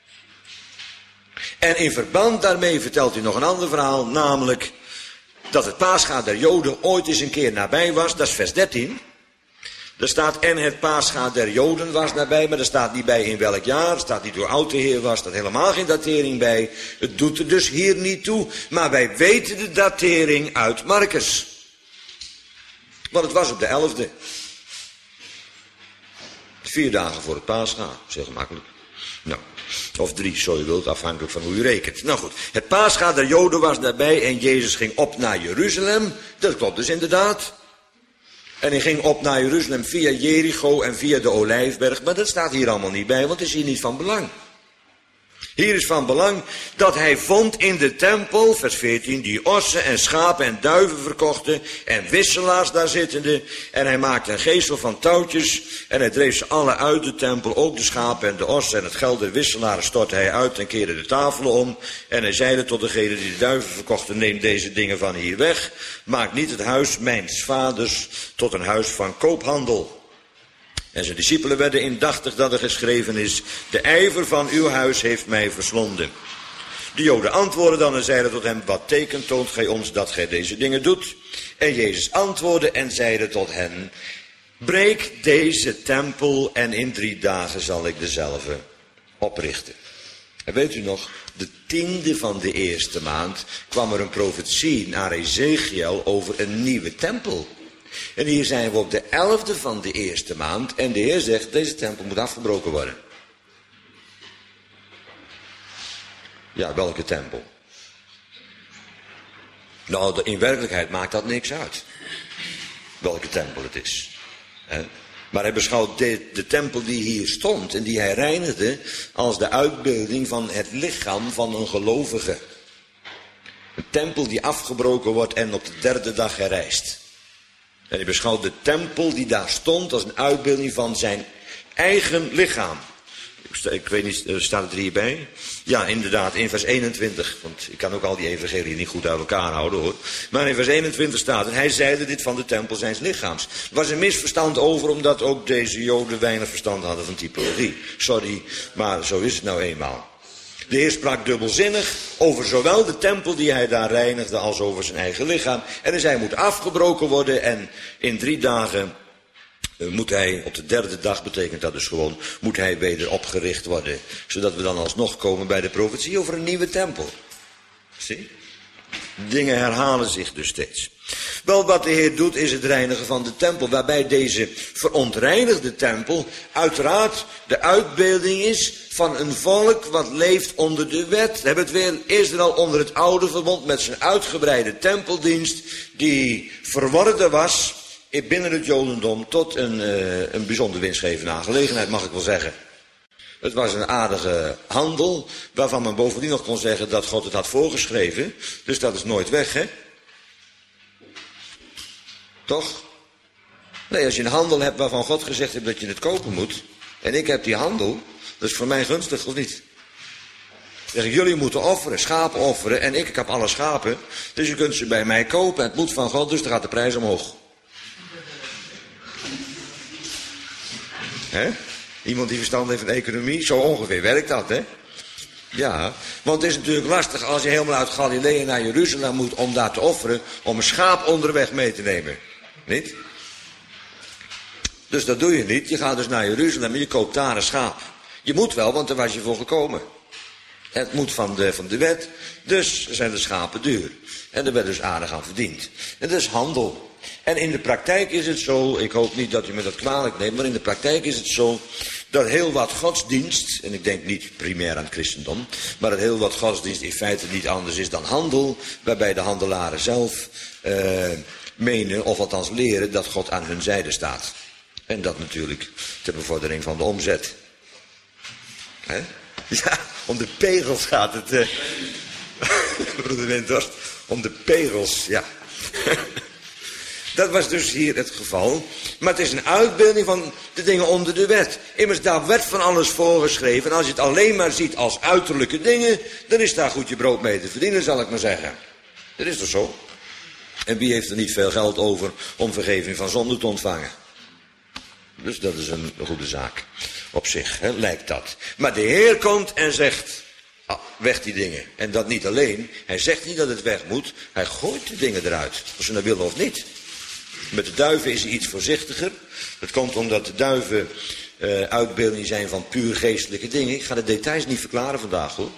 En in verband daarmee vertelt hij nog een ander verhaal. Namelijk dat het Pascha der Joden ooit eens een keer nabij was. Dat is vers 13. Er staat en het Pascha der Joden was nabij, maar er staat niet bij in welk jaar. Er staat niet hoe oud de Heer was, er staat helemaal geen datering bij. Het doet er dus hier niet toe. Maar wij weten de datering uit Marcus. Want het was op de 11e. 4 dagen voor het Pascha, zo gemakkelijk. Nou, of 3, zo je wilt, afhankelijk van hoe u rekent. Nou goed, het Pascha der Joden was nabij en Jezus ging op naar Jeruzalem. Dat klopt dus inderdaad. En hij ging op naar Jeruzalem via Jericho en via de Olijfberg. Maar dat staat hier allemaal niet bij, want het is hier niet van belang. Hier is van belang dat hij vond in de tempel, vers 14, die ossen en schapen en duiven verkochten en wisselaars daar zittende. En hij maakte een geestel van touwtjes en hij dreef ze alle uit de tempel, ook de schapen en de ossen en het geld der wisselaren stortte hij uit en keerde de tafelen om. En hij zeide tot degene die de duiven verkochten, neem deze dingen van hier weg. Maak niet het huis mijns vaders tot een huis van koophandel. En zijn discipelen werden indachtig dat er geschreven is, de ijver van uw huis heeft mij verslonden. De Joden antwoordden dan en zeiden tot hem, wat teken toont gij ons dat gij deze dingen doet? En Jezus antwoordde en zeide tot hen, breek deze tempel en in 3 dagen zal ik dezelfde oprichten. En weet u nog, de 10e van de eerste maand kwam er een profetie naar Ezekiel over een nieuwe tempel. En hier zijn we op de 11e van de eerste maand en de Heer zegt, deze tempel moet afgebroken worden. Ja, welke tempel? Nou, in werkelijkheid maakt dat niks uit. Welke tempel het is. Maar hij beschouwt de tempel die hier stond en die hij reinigde als de uitbeelding van het lichaam van een gelovige. Een tempel die afgebroken wordt en op de 3e dag herrijst. En hij beschouwt de tempel die daar stond als een uitbeelding van zijn eigen lichaam. Ik weet niet, staat het er hierbij? Ja, inderdaad, in vers 21. Want ik kan ook al die evangelieën niet goed uit elkaar houden hoor. Maar in vers 21 staat, en hij zeide dit van de tempel zijns lichaams. Er was een misverstand over, omdat ook deze Joden weinig verstand hadden van typologie. Sorry, maar zo is het nou eenmaal. De Heer sprak dubbelzinnig over zowel de tempel die hij daar reinigde als over zijn eigen lichaam. En hij zei, moet afgebroken worden en in 3 dagen moet hij, op de 3e dag betekent dat dus gewoon, moet hij weder opgericht worden. Zodat we dan alsnog komen bij de profetie over een nieuwe tempel. Zie? Dingen herhalen zich dus steeds. Wel, wat de Heer doet is het reinigen van de tempel, waarbij deze verontreinigde tempel uiteraard de uitbeelding is van een volk wat leeft onder de wet. We hebben het weer Israël onder het oude verbond met zijn uitgebreide tempeldienst, die verworden was binnen het Jodendom tot een bijzonder winstgevende aangelegenheid, mag ik wel zeggen. Het was een aardige handel, waarvan men bovendien nog kon zeggen dat God het had voorgeschreven. Dus dat is nooit weg, hè? Toch? Nee, als je een handel hebt waarvan God gezegd heeft dat je het kopen moet, en ik heb die handel, dat is voor mij gunstig, of niet? Dan zeg ik, jullie moeten offeren, schapen offeren, en ik heb alle schapen, dus je kunt ze bij mij kopen, het moet van God, dus dan gaat de prijs omhoog. Hè? Iemand die verstand heeft van economie, zo ongeveer werkt dat, hè? Ja, want het is natuurlijk lastig als je helemaal uit Galilea naar Jeruzalem moet om daar te offeren, om een schaap onderweg mee te nemen. Niet? Dus dat doe je niet. Je gaat dus naar Jeruzalem en je koopt daar een schaap. Je moet wel, want daar was je voor gekomen. Het moet van de wet, dus zijn de schapen duur. En er werd dus aardig aan verdiend. En dat is handel. En in de praktijk is het zo, ik hoop niet dat u me dat kwalijk neemt, maar in de praktijk is het zo dat heel wat godsdienst, en ik denk niet primair aan het christendom, maar dat heel wat godsdienst in feite niet anders is dan handel, waarbij de handelaren zelf menen, of althans leren, dat God aan hun zijde staat. En dat natuurlijk ter bevordering van de omzet. Hè? Ja, om de pegels gaat het, broeder Windhorst, om de pegels, ja. Dat was dus hier het geval. Maar het is een uitbeelding van de dingen onder de wet. Immers, daar werd van alles voorgeschreven. En als je het alleen maar ziet als uiterlijke dingen, dan is daar goed je brood mee te verdienen, zal ik maar zeggen. Dat is toch zo? En wie heeft er niet veel geld over om vergeving van zonde te ontvangen? Dus dat is een goede zaak. Op zich, hè, lijkt dat. Maar de Heer komt en zegt, weg die dingen. En dat niet alleen. Hij zegt niet dat het weg moet. Hij gooit de dingen eruit. Of ze nou willen of niet. Met de duiven is hij iets voorzichtiger. Dat komt omdat de duiven uitbeeldingen zijn van puur geestelijke dingen. Ik ga de details niet verklaren vandaag, hoor.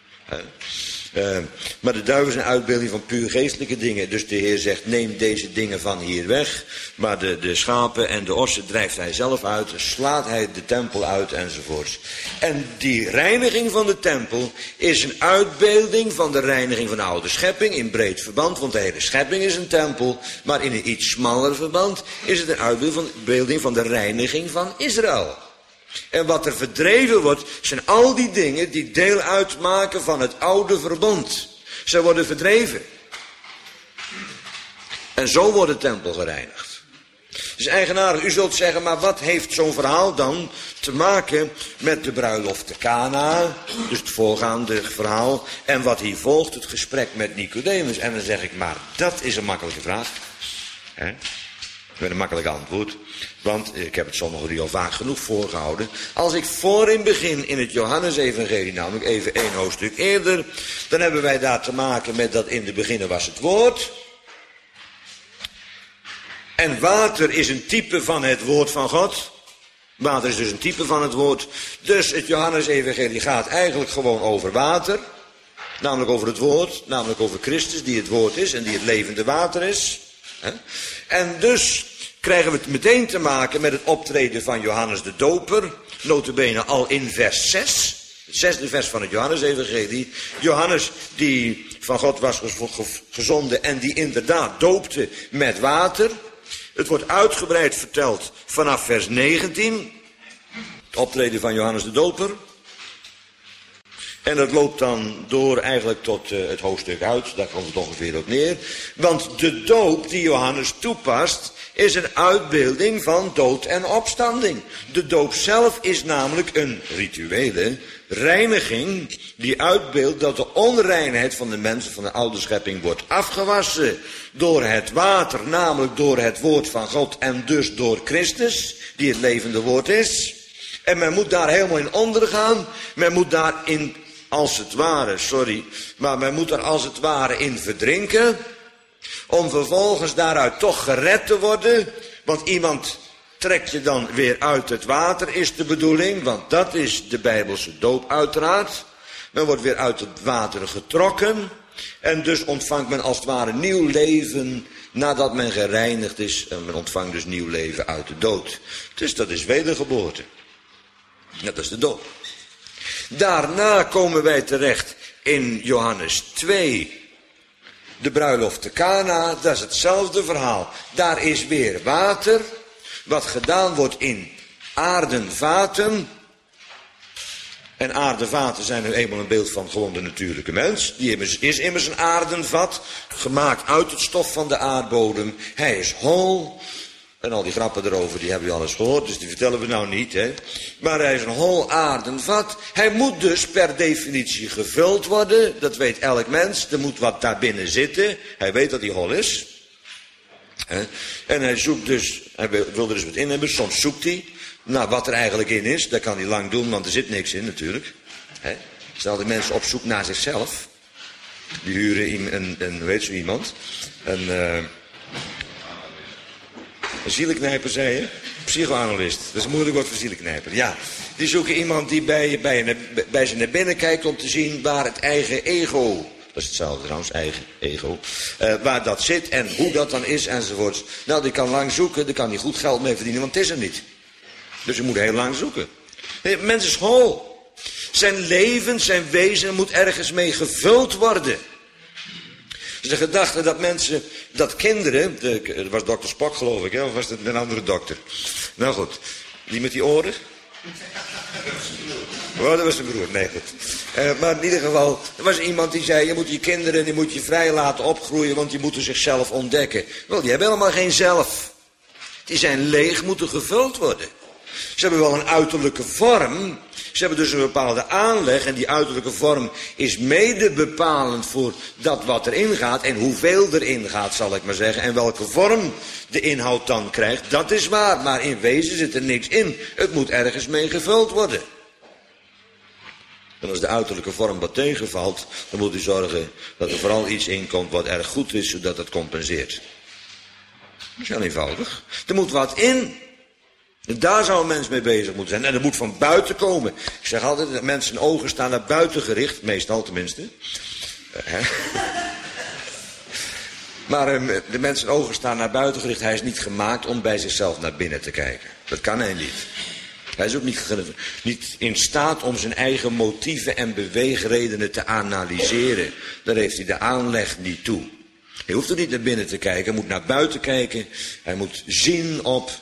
Maar de duiven zijn uitbeelding van puur geestelijke dingen. Dus de Heer zegt, neem deze dingen van hier weg. Maar de schapen en de ossen drijft hij zelf uit. Slaat hij de tempel uit enzovoorts. En die reiniging van de tempel is een uitbeelding van de reiniging van de oude schepping. In breed verband, want de hele schepping is een tempel. Maar in een iets smaller verband is het een uitbeelding van de reiniging van Israël. En wat er verdreven wordt, zijn al die dingen die deel uitmaken van het oude verbond. Ze worden verdreven. En zo wordt de tempel gereinigd. Het is eigenaardig. U zult zeggen, maar wat heeft zo'n verhaal dan te maken met de bruiloft te Cana? Dus het voorgaande verhaal. En wat hier volgt, het gesprek met Nicodemus. En dan zeg ik, maar dat is een makkelijke vraag. Met een makkelijk antwoord. Want ik heb het zondag al vaak genoeg voorgehouden. Als ik voorin begin in het Johannesevangelie, namelijk even 1 hoofdstuk eerder, dan hebben wij daar te maken met dat in de beginnen was het woord. En water is een type van het woord van God. Water is dus een type van het woord. Dus het Johannesevangelie gaat eigenlijk gewoon over water. Namelijk over het woord, namelijk over Christus die het woord is en die het levende water is. En dus krijgen we het meteen te maken met het optreden van Johannes de Doper. Nota bene al in vers 6. Het 6e vers van het Johannesevangelie. Johannes die van God was gezonden en die inderdaad doopte met water. Het wordt uitgebreid verteld vanaf vers 19. Het optreden van Johannes de Doper. En dat loopt dan door eigenlijk tot het hoofdstuk uit. Daar komt het ongeveer op neer. Want de doop die Johannes toepast is een uitbeelding van dood en opstanding. De doop zelf is namelijk een rituele reiniging die uitbeeldt dat de onreinheid van de mensen van de oude schepping wordt afgewassen door het water, namelijk door het woord van God en dus door Christus, die het levende woord is. En men moet daar helemaal in ondergaan. Men moet daarin als het ware, maar men moet er als het ware in verdrinken, om vervolgens daaruit toch gered te worden, want iemand trekt je dan weer uit het water, is de bedoeling, want dat is de Bijbelse doop uiteraard. Men wordt weer uit het water getrokken. En dus ontvangt men als het ware nieuw leven nadat men gereinigd is. En men ontvangt dus nieuw leven uit de dood. Dus dat is wedergeboorte. Dat is de doop. Daarna komen wij terecht in Johannes 2. De bruiloft te Kana, dat is hetzelfde verhaal. Daar is weer water, wat gedaan wordt in aardenvaten. En aardenvaten zijn nu eenmaal een beeld van gewoon de natuurlijke mens. Die is immers een aardenvat, gemaakt uit het stof van de aardbodem. Hij is hol. En al die grappen erover, die hebben we al eens gehoord, dus die vertellen we nou niet, hè. Maar hij is een hol aardenvat. Hij moet dus per definitie gevuld worden. Dat weet elk mens. Er moet wat daarbinnen zitten. Hij weet dat hij hol is. En hij zoekt dus, hij wil er dus wat in hebben. Soms zoekt hij naar wat er eigenlijk in is. Dat kan hij lang doen, want er zit niks in natuurlijk. Stel de mensen op zoek naar zichzelf. Die huren een hoe heet zo iemand? Een zielenknijper, zei je? Psychoanalist. Dat is een moeilijk woord voor zielenknijper. Ja, die zoeken iemand die bij ze naar binnen kijkt om te zien waar het eigen ego, dat is hetzelfde trouwens, eigen ego, waar dat zit en hoe dat dan is enzovoorts. Nou, die kan lang zoeken, daar kan hij goed geld mee verdienen, want het is er niet. Dus je moet heel lang zoeken. Mens is hol. Zijn leven, zijn wezen moet ergens mee gevuld worden. Dus de gedachte dat mensen, dat kinderen, dat was dokter Spock geloof ik, hè? Of was het een andere dokter? Nou goed, die met die oren? Oh, dat was zijn broer, nee goed. Maar in ieder geval, er was iemand die zei, je moet je kinderen, die moet je vrij laten opgroeien, want die moeten zichzelf ontdekken. Wel, die hebben helemaal geen zelf. Die zijn leeg, moeten gevuld worden. Ze hebben wel een uiterlijke vorm. Ze hebben dus een bepaalde aanleg. En die uiterlijke vorm is mede bepalend voor dat wat erin gaat. En hoeveel erin gaat, zal ik maar zeggen. En welke vorm de inhoud dan krijgt. Dat is waar. Maar in wezen zit er niks in. Het moet ergens mee gevuld worden. En als de uiterlijke vorm wat tegenvalt, dan moet u zorgen dat er vooral iets in komt wat erg goed is, zodat het compenseert. Dat is heel eenvoudig. Er moet wat in. En daar zou een mens mee bezig moeten zijn. En dat moet van buiten komen. Ik zeg altijd, dat mensen ogen staan naar buiten gericht. Meestal tenminste. Maar de mensen ogen staan naar buiten gericht. Hij is niet gemaakt om bij zichzelf naar binnen te kijken. Dat kan hij niet. Hij is ook niet in staat om zijn eigen motieven en beweegredenen te analyseren. Daar heeft hij de aanleg niet toe. Hij hoeft er niet naar binnen te kijken. Hij moet naar buiten kijken. Hij moet zien op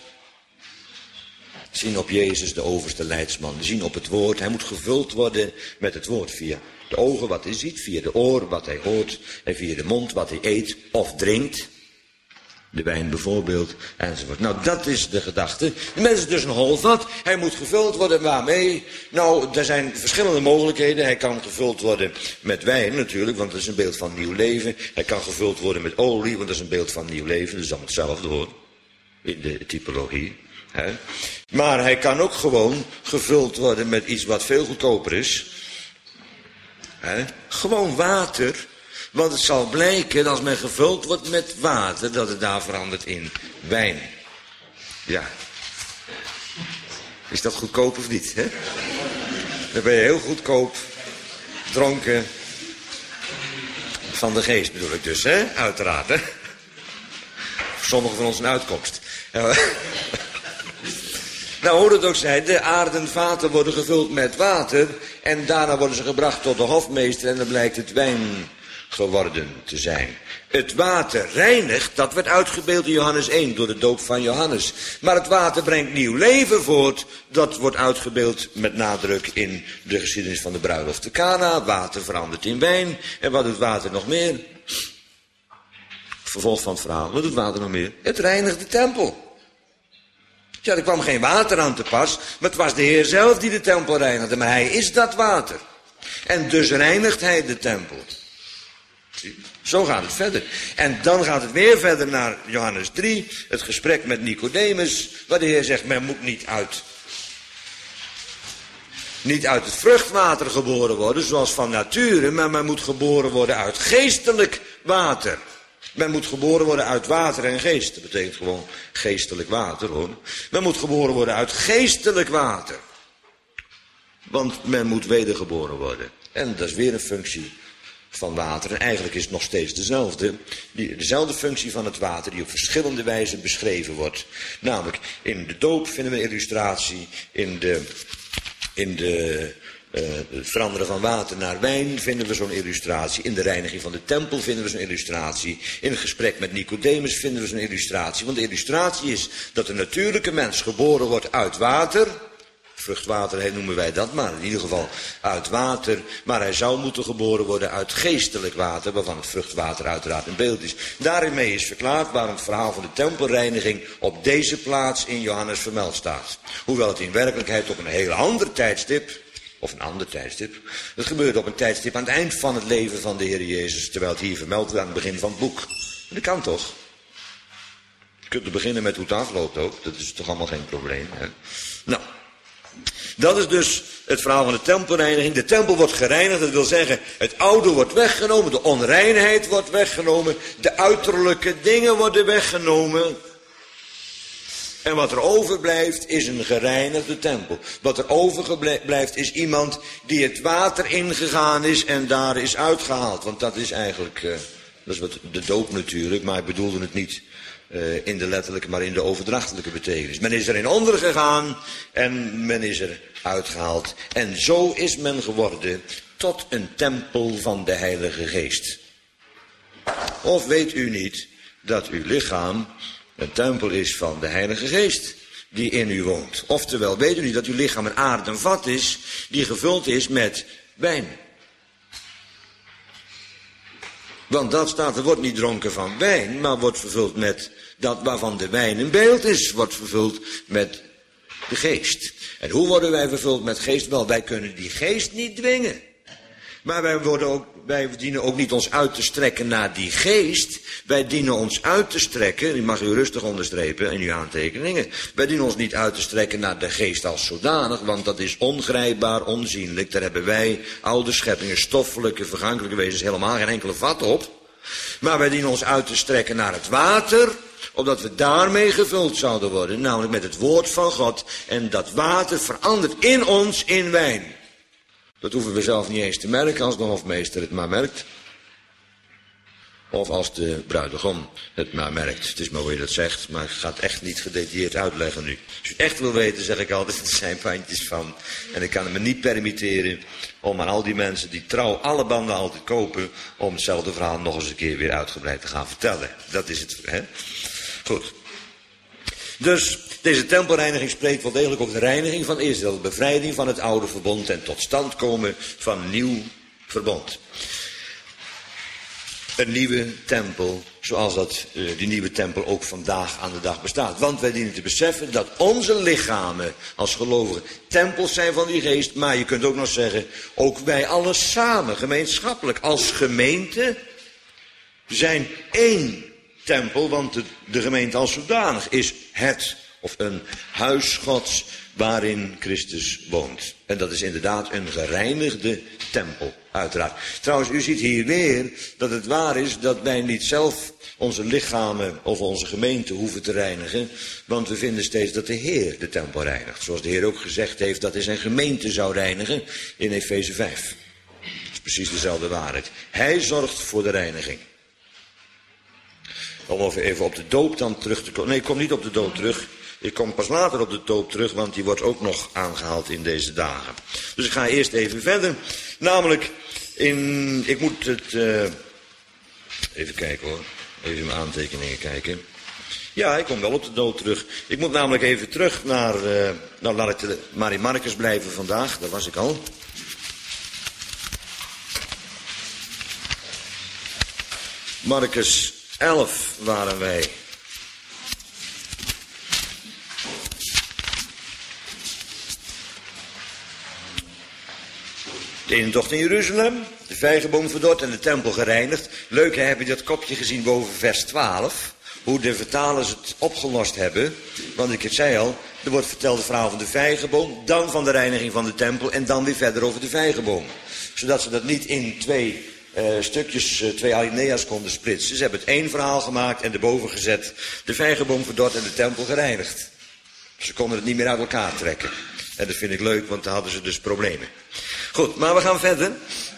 Jezus, de overste leidsman. Zien op het woord. Hij moet gevuld worden met het woord via de ogen wat hij ziet, via de oren wat hij hoort en via de mond wat hij eet of drinkt. De wijn bijvoorbeeld, enzovoort. Nou, dat is de gedachte. De mens is dus een hol vat. Hij moet gevuld worden waarmee? Nou, er zijn verschillende mogelijkheden. Hij kan gevuld worden met wijn natuurlijk, want dat is een beeld van nieuw leven. Hij kan gevuld worden met olie, want dat is een beeld van nieuw leven. Dat is allemaal hetzelfde hoor, in de typologie. Maar hij kan ook gewoon gevuld worden met iets wat veel goedkoper is. Gewoon water. Want het zal blijken dat als men gevuld wordt met water, dat het daar verandert in wijn. Ja. Is dat goedkoop of niet? Hè? Dan ben je heel goedkoop dronken van de geest bedoel ik dus, hè? Uiteraard, hè? Voor sommigen van ons een uitkomst. Nou, hoe het ook zij, de aardenvaten worden gevuld met water en daarna worden ze gebracht tot de hofmeester en dan blijkt het wijn geworden te zijn. Het water reinigt, dat werd uitgebeeld in Johannes 1 door de doop van Johannes. Maar het water brengt nieuw leven voort, dat wordt uitgebeeld met nadruk in de geschiedenis van de bruiloft te Kana. Water verandert in wijn. En wat doet water nog meer? Vervolg van het verhaal, wat doet water nog meer? Het reinigt de tempel. Ja, er kwam geen water aan te pas, maar het was de Heer zelf die de tempel reinigde. Maar hij is dat water. En dus reinigt hij de tempel. Zo gaat het verder. En dan gaat het weer verder naar Johannes 3. Het gesprek met Nicodemus. Waar de Heer zegt, men moet niet uit het vruchtwater geboren worden, zoals van nature. Maar men moet geboren worden uit geestelijk water. Men moet geboren worden uit water en geest. Dat betekent gewoon geestelijk water hoor. Men moet geboren worden uit geestelijk water. Want men moet wedergeboren worden. En dat is weer een functie van water. En eigenlijk is het nog steeds dezelfde functie van het water die op verschillende wijzen beschreven wordt. Namelijk in de doop vinden we een illustratie, het veranderen van water naar wijn vinden we zo'n illustratie. In de reiniging van de tempel vinden we zo'n illustratie. In het gesprek met Nicodemus vinden we zo'n illustratie. Want de illustratie is dat de natuurlijke mens geboren wordt uit water. Vruchtwater noemen wij dat, maar in ieder geval uit water. Maar hij zou moeten geboren worden uit geestelijk water, waarvan het vruchtwater uiteraard een beeld is. Daarmee is verklaard waarom het verhaal van de tempelreiniging op deze plaats in Johannes vermeld staat. Hoewel het in werkelijkheid op een heel ander tijdstip, of een ander tijdstip, het gebeurde op een tijdstip aan het eind van het leven van de Heer Jezus, terwijl het hier vermeld wordt aan het begin van het boek. Dat kan toch? Je kunt er beginnen met hoe het afloopt ook, dat is toch allemaal geen probleem, hè? Nou, dat is dus het verhaal van de tempelreiniging. De tempel wordt gereinigd, dat wil zeggen, het oude wordt weggenomen, de onreinheid wordt weggenomen, de uiterlijke dingen worden weggenomen. En wat er overblijft is een gereinigde tempel. Wat er overblijft is iemand die het water ingegaan is en daar is uitgehaald. Want dat is eigenlijk, dat is wat de doop natuurlijk, maar ik bedoelde het niet in de letterlijke, maar in de overdrachtelijke betekenis. Men is erin ondergegaan en men is er uitgehaald. En zo is men geworden tot een tempel van de Heilige Geest. Of weet u niet dat uw lichaam een tempel is van de Heilige Geest die in u woont? Oftewel, weet u niet dat uw lichaam een aarden vat is die gevuld is met wijn? Want dat staat, er wordt niet dronken van wijn, maar wordt vervuld met dat waarvan de wijn een beeld is, wordt vervuld met de geest. En hoe worden wij vervuld met geest? Wel, wij kunnen die geest niet dwingen. Maar wij dienen ook niet ons uit te strekken naar die geest. Wij dienen ons uit te strekken, die mag u rustig onderstrepen in uw aantekeningen. Wij dienen ons niet uit te strekken naar de geest als zodanig, want dat is ongrijpbaar, onzienlijk. Daar hebben wij, oude scheppingen, stoffelijke, vergankelijke wezens, helemaal geen enkele vat op. Maar wij dienen ons uit te strekken naar het water, opdat we daarmee gevuld zouden worden, namelijk met het woord van God. En dat water verandert in ons in wijn. Dat hoeven we zelf niet eens te merken als de hofmeester het maar merkt. Of als de bruidegom het maar merkt. Het is maar hoe je dat zegt, maar ik ga het echt niet gedetailleerd uitleggen nu. Als u het echt wil weten, zeg ik altijd, er zijn pandjes van. En ik kan het me niet permitteren om aan al die mensen die trouw alle banden altijd kopen, om hetzelfde verhaal nog eens een keer weer uitgebreid te gaan vertellen. Dat is het, hè? Goed. Dus deze tempelreiniging spreekt wel degelijk over de reiniging van Israël. De bevrijding van het oude verbond en tot stand komen van een nieuw verbond. Een nieuwe tempel, zoals die nieuwe tempel ook vandaag aan de dag bestaat. Want wij dienen te beseffen dat onze lichamen als gelovigen tempels zijn van die geest. Maar je kunt ook nog zeggen, ook wij allen samen, gemeenschappelijk, als gemeente, zijn één tempel, want de gemeente als zodanig is het of een huis Gods waarin Christus woont. En dat is inderdaad een gereinigde tempel, uiteraard. Trouwens, u ziet hier weer dat het waar is dat wij niet zelf onze lichamen of onze gemeente hoeven te reinigen, want we vinden steeds dat de Heer de tempel reinigt. Zoals de Heer ook gezegd heeft dat hij zijn gemeente zou reinigen in Efeze 5. Dat is precies dezelfde waarheid. Hij zorgt voor de reiniging. Om even op de doop dan terug te komen. Nee, ik kom niet op de doop terug. Ik kom pas later op de doop terug, want die wordt ook nog aangehaald in deze dagen. Dus ik ga eerst even verder. Namelijk, ik moet het... even kijken hoor. Even mijn aantekeningen kijken. Ja, ik kom wel op de doop terug. Ik moet namelijk even terug naar... nou, laat ik maar in Marcus blijven vandaag. Daar was ik al. Marcus 11 waren wij. De ene tocht in Jeruzalem, de vijgenboom verdord en de tempel gereinigd. Leuk, hè, heb je dat kopje gezien boven vers 12? Hoe de vertalers het opgelost hebben. Want ik het zei al, er wordt verteld het verhaal van de vijgenboom, dan van de reiniging van de tempel en dan weer verder over de vijgenboom. Zodat ze dat niet in twee stukjes, twee alinea's konden splitsen. Ze hebben het één verhaal gemaakt en erboven gezet. De vijgenboom verdord en de tempel gereinigd. Ze konden het niet meer uit elkaar trekken. En dat vind ik leuk, want dan hadden ze dus problemen. Goed, maar we gaan verder.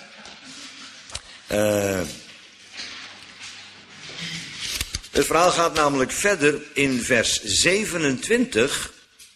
Het verhaal gaat namelijk verder in vers 27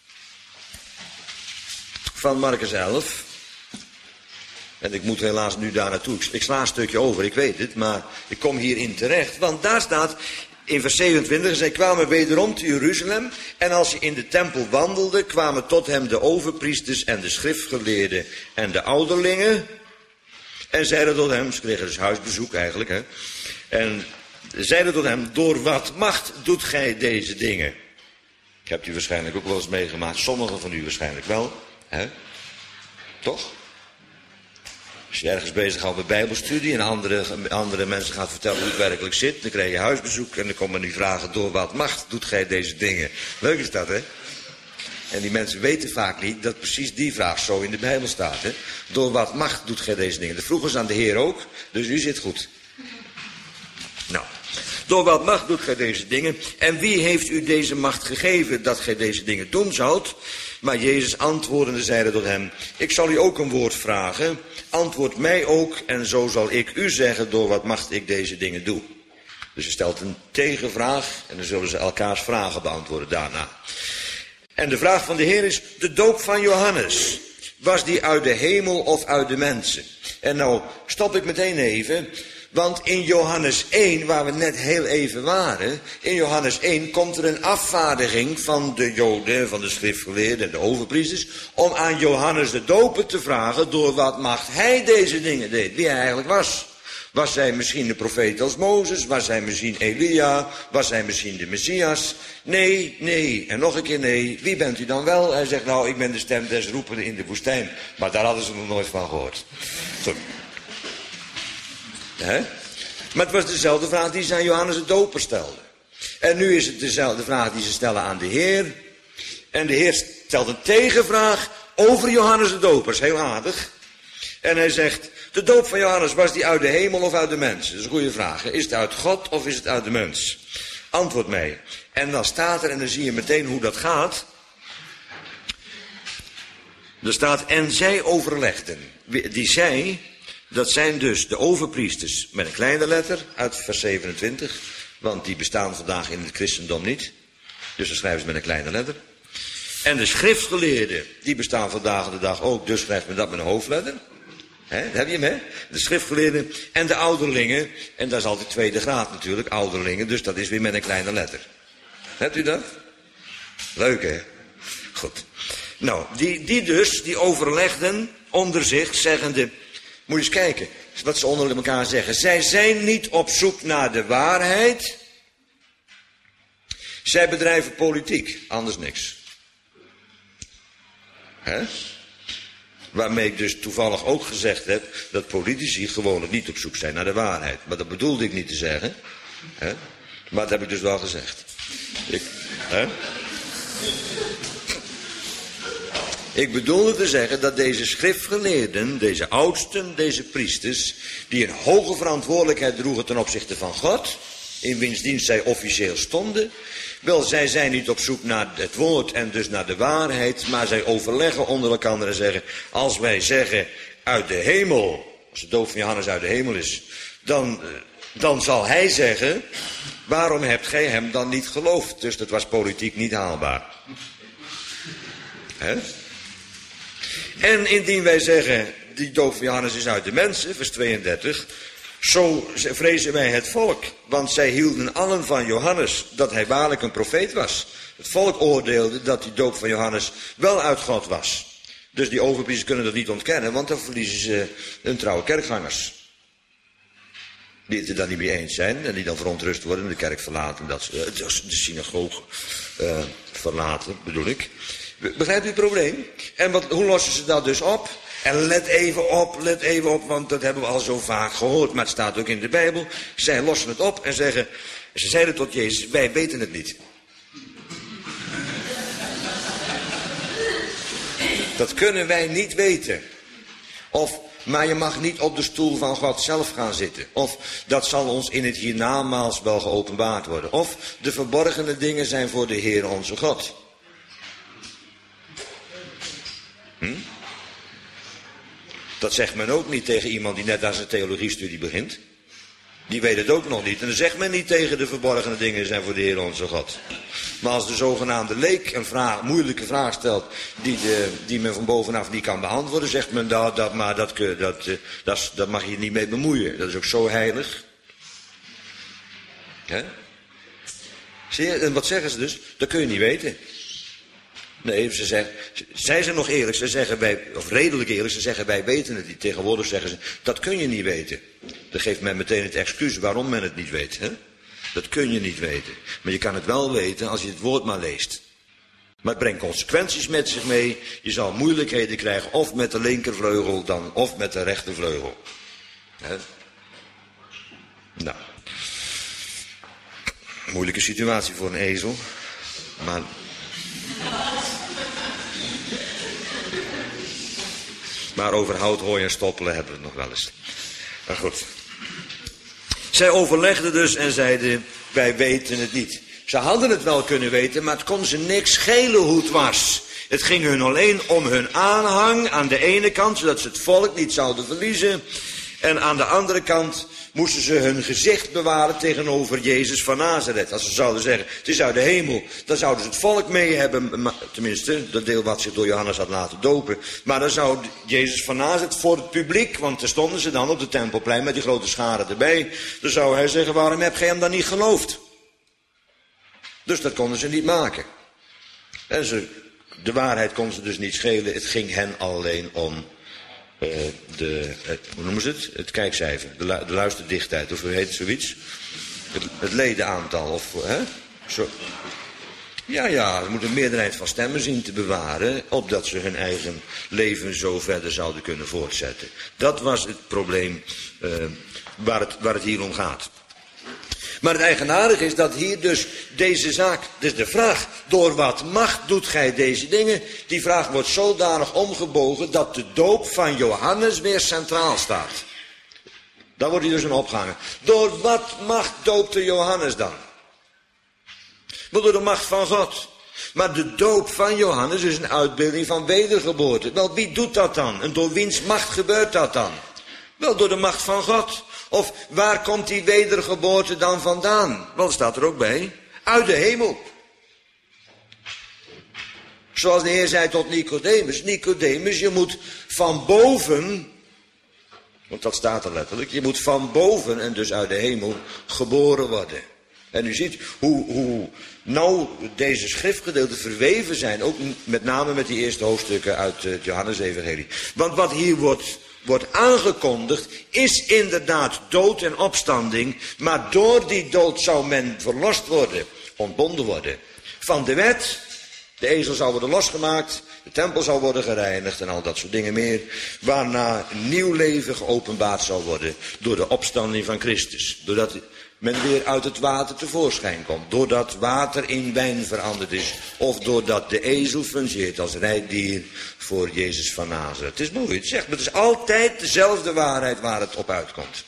van Marcus 11. En ik moet helaas nu daar naartoe. Ik sla een stukje over, ik weet het, maar ik kom hierin terecht. Want daar staat in vers 27, zij kwamen wederom te Jeruzalem. En als hij in de tempel wandelde, kwamen tot hem de overpriesters en de schriftgeleerden en de ouderlingen. En zeiden tot hem, ze kregen dus huisbezoek eigenlijk, hè. En zeiden tot hem, door wat macht doet gij deze dingen? Ik heb die waarschijnlijk ook wel eens meegemaakt, sommigen van u waarschijnlijk wel, hè? Toch? Als je ergens bezig gaat met bijbelstudie en andere mensen gaan vertellen hoe het werkelijk zit, dan krijg je huisbezoek en dan komen die vragen, door wat macht doet gij deze dingen? Leuk is dat, hè? En die mensen weten vaak niet dat precies die vraag zo in de Bijbel staat, hè? Door wat macht doet gij deze dingen? Dat vroegen ze aan de Heer ook, dus u zit goed. Nou, door wat macht doet gij deze dingen? En wie heeft u deze macht gegeven dat gij deze dingen doen zoudt? Maar Jezus antwoordende zeide tot hem, ik zal u ook een woord vragen, antwoord mij ook en zo zal ik u zeggen door wat macht ik deze dingen doe. Dus hij stelt een tegenvraag en dan zullen ze elkaars vragen beantwoorden daarna. En de vraag van de Heer is, de doop van Johannes, was die uit de hemel of uit de mensen? En nou stop ik meteen even, want in Johannes 1, waar we net heel even waren, in Johannes 1 komt er een afvaardiging van de Joden, van de schriftgeleerden en de overpriesters, om aan Johannes de doper te vragen door wat macht hij deze dingen deed, wie hij eigenlijk was. Was hij misschien de profeet als Mozes? Was hij misschien Elia? Was hij misschien de Messias? Nee, nee. En nog een keer nee. Wie bent u dan wel? Hij zegt, nou, ik ben de stem des roependen in de woestijn. Maar daar hadden ze nog nooit van gehoord. Zo. Hè? Maar het was dezelfde vraag die ze aan Johannes de Doper stelden. En nu is het dezelfde vraag die ze stellen aan de Heer. En de Heer stelt een tegenvraag over Johannes de Doper. Dat is heel aardig. En hij zegt, de doop van Johannes, was die uit de hemel of uit de mens? Dat is een goede vraag. Is het uit God of is het uit de mens? Antwoord mij. En dan staat er, en dan zie je meteen hoe dat gaat. Er staat, en zij overlegden. Die zij, dat zijn dus de overpriesters met een kleine letter uit vers 27. Want die bestaan vandaag in het christendom niet. Dus dan schrijven ze met een kleine letter. En de schriftgeleerden, die bestaan vandaag de dag ook. Dus schrijft men dat met een hoofdletter. He, daar heb je hem, hè? De schriftgeleerden en de ouderlingen. En dat is altijd tweede graad natuurlijk, ouderlingen. Dus dat is weer met een kleine letter. Hebt u dat? Leuk, hè? Goed. Nou, die overlegden onder zich, zeggende, moet je eens kijken wat ze onder elkaar zeggen. Zij zijn niet op zoek naar de waarheid. Zij bedrijven politiek, anders niks. Hè? Waarmee ik dus toevallig ook gezegd heb dat politici gewoonlijk niet op zoek zijn naar de waarheid. Maar dat bedoelde ik niet te zeggen. Hè? Maar dat heb ik dus wel gezegd. Ik bedoelde te zeggen dat deze schriftgeleerden, deze oudsten, deze priesters, die een hoge verantwoordelijkheid droegen ten opzichte van God, in wiens dienst zij officieel stonden, wel, zij zijn niet op zoek naar het woord en dus naar de waarheid, maar zij overleggen onder elkaar en zeggen, als wij zeggen uit de hemel, als de doop van Johannes uit de hemel is, dan zal hij zeggen, waarom hebt gij hem dan niet geloofd? Dus dat was politiek niet haalbaar. Hè? En indien wij zeggen, die doop van Johannes is uit de mensen, vers 32, zo vrezen wij het volk, want zij hielden allen van Johannes, dat hij waarlijk een profeet was. Het volk oordeelde dat die doop van Johannes wel uit God was. Dus die overpriesters kunnen dat niet ontkennen, want dan verliezen ze hun trouwe kerkgangers. Die het er dan niet mee eens zijn en die dan verontrust worden, de kerk verlaten, de synagoge verlaten, bedoel ik. Begrijpt u het probleem? En hoe lossen ze dat dus op? En let even op, want dat hebben we al zo vaak gehoord, maar het staat ook in de Bijbel. Zij lossen het op en zeggen, ze zeiden tot Jezus, wij weten het niet. Dat kunnen wij niet weten. Maar je mag niet op de stoel van God zelf gaan zitten. Of dat zal ons in het hiernamaals wel geopenbaard worden. Of de verborgene dingen zijn voor de Heer onze God. Dat zegt men ook niet tegen iemand die net aan zijn theologiestudie begint. Die weet het ook nog niet. En dan zegt men niet tegen de verborgene dingen zijn voor de Heer onze God. Maar als de zogenaamde leek een moeilijke vraag stelt die men van bovenaf niet kan beantwoorden, zegt men dat mag je niet mee bemoeien. Dat is ook zo heilig. Hè? Zie je? En wat zeggen ze dus? Dat kun je niet weten. Nee, zij zijn nog eerlijk, of redelijk eerlijk, ze zeggen wij weten het niet. Tegenwoordig zeggen ze, dat kun je niet weten. Dan geeft men meteen het excuus waarom men het niet weet. Hè? Dat kun je niet weten. Maar je kan het wel weten als je het woord maar leest. Maar het brengt consequenties met zich mee. Je zal moeilijkheden krijgen, of met de linkervleugel dan, of met de rechtervleugel. Hè? Nou. Moeilijke situatie voor een ezel. Maar over hout, hooi en stoppelen hebben we het nog wel eens. Maar goed. Zij overlegden dus en zeiden, wij weten het niet. Ze hadden het wel kunnen weten, maar het kon ze niks schelen hoe het was. Het ging hun alleen om hun aanhang aan de ene kant, zodat ze het volk niet zouden verliezen. En aan de andere kant moesten ze hun gezicht bewaren tegenover Jezus van Nazareth. Als ze zouden zeggen, het is uit de hemel, dan zouden ze het volk mee hebben. Tenminste, dat deel wat zich door Johannes had laten dopen. Maar dan zou Jezus van Nazareth voor het publiek, want daar stonden ze dan op de Tempelplein met die grote schare erbij. Dan zou hij zeggen, waarom heb jij hem dan niet geloofd? Dus dat konden ze niet maken. En de waarheid kon ze dus niet schelen. Het ging hen alleen om hoe noemen ze het? Het kijkcijfer, de luisterdichtheid, of hoe heet het zoiets? Het ledenaantal, of hè? Zo. Ja, ze moeten een meerderheid van stemmen zien te bewaren, opdat ze hun eigen leven zo verder zouden kunnen voortzetten. Dat was het probleem waar het hier om gaat. Maar het eigenaardige is dat hier dus deze zaak, dus de vraag, door wat macht doet gij deze dingen? Die vraag wordt zodanig omgebogen dat de doop van Johannes weer centraal staat. Daar wordt hij dus aan opgehangen. Door wat macht doopte Johannes dan? Wel, door de macht van God. Maar de doop van Johannes is een uitbeelding van wedergeboorte. Wel, wie doet dat dan? En door wiens macht gebeurt dat dan? Wel, door de macht van God. Of waar komt die wedergeboorte dan vandaan? Wel, staat er ook bij. Uit de hemel. Zoals de Heer zei tot Nicodemus. Nicodemus, je moet van boven, want dat staat er letterlijk, je moet van boven en dus uit de hemel geboren worden. En u ziet hoe nauw deze schriftgedeelten verweven zijn. Ook met name met die eerste hoofdstukken uit het Johannesevangelie. Want wat hier wordt aangekondigd, is inderdaad dood en opstanding. Maar door die dood zou men verlost worden, ontbonden worden van de wet. De ezel zou worden losgemaakt, de tempel zou worden gereinigd en al dat soort dingen meer. Waarna een nieuw leven geopenbaard zou worden door de opstanding van Christus. Doordat men weer uit het water tevoorschijn komt. Doordat water in wijn veranderd is. Of doordat de ezel fungeert als rijddier voor Jezus van Nazareth. Het is mooi, het zegt, maar het is altijd dezelfde waarheid waar het op uitkomt.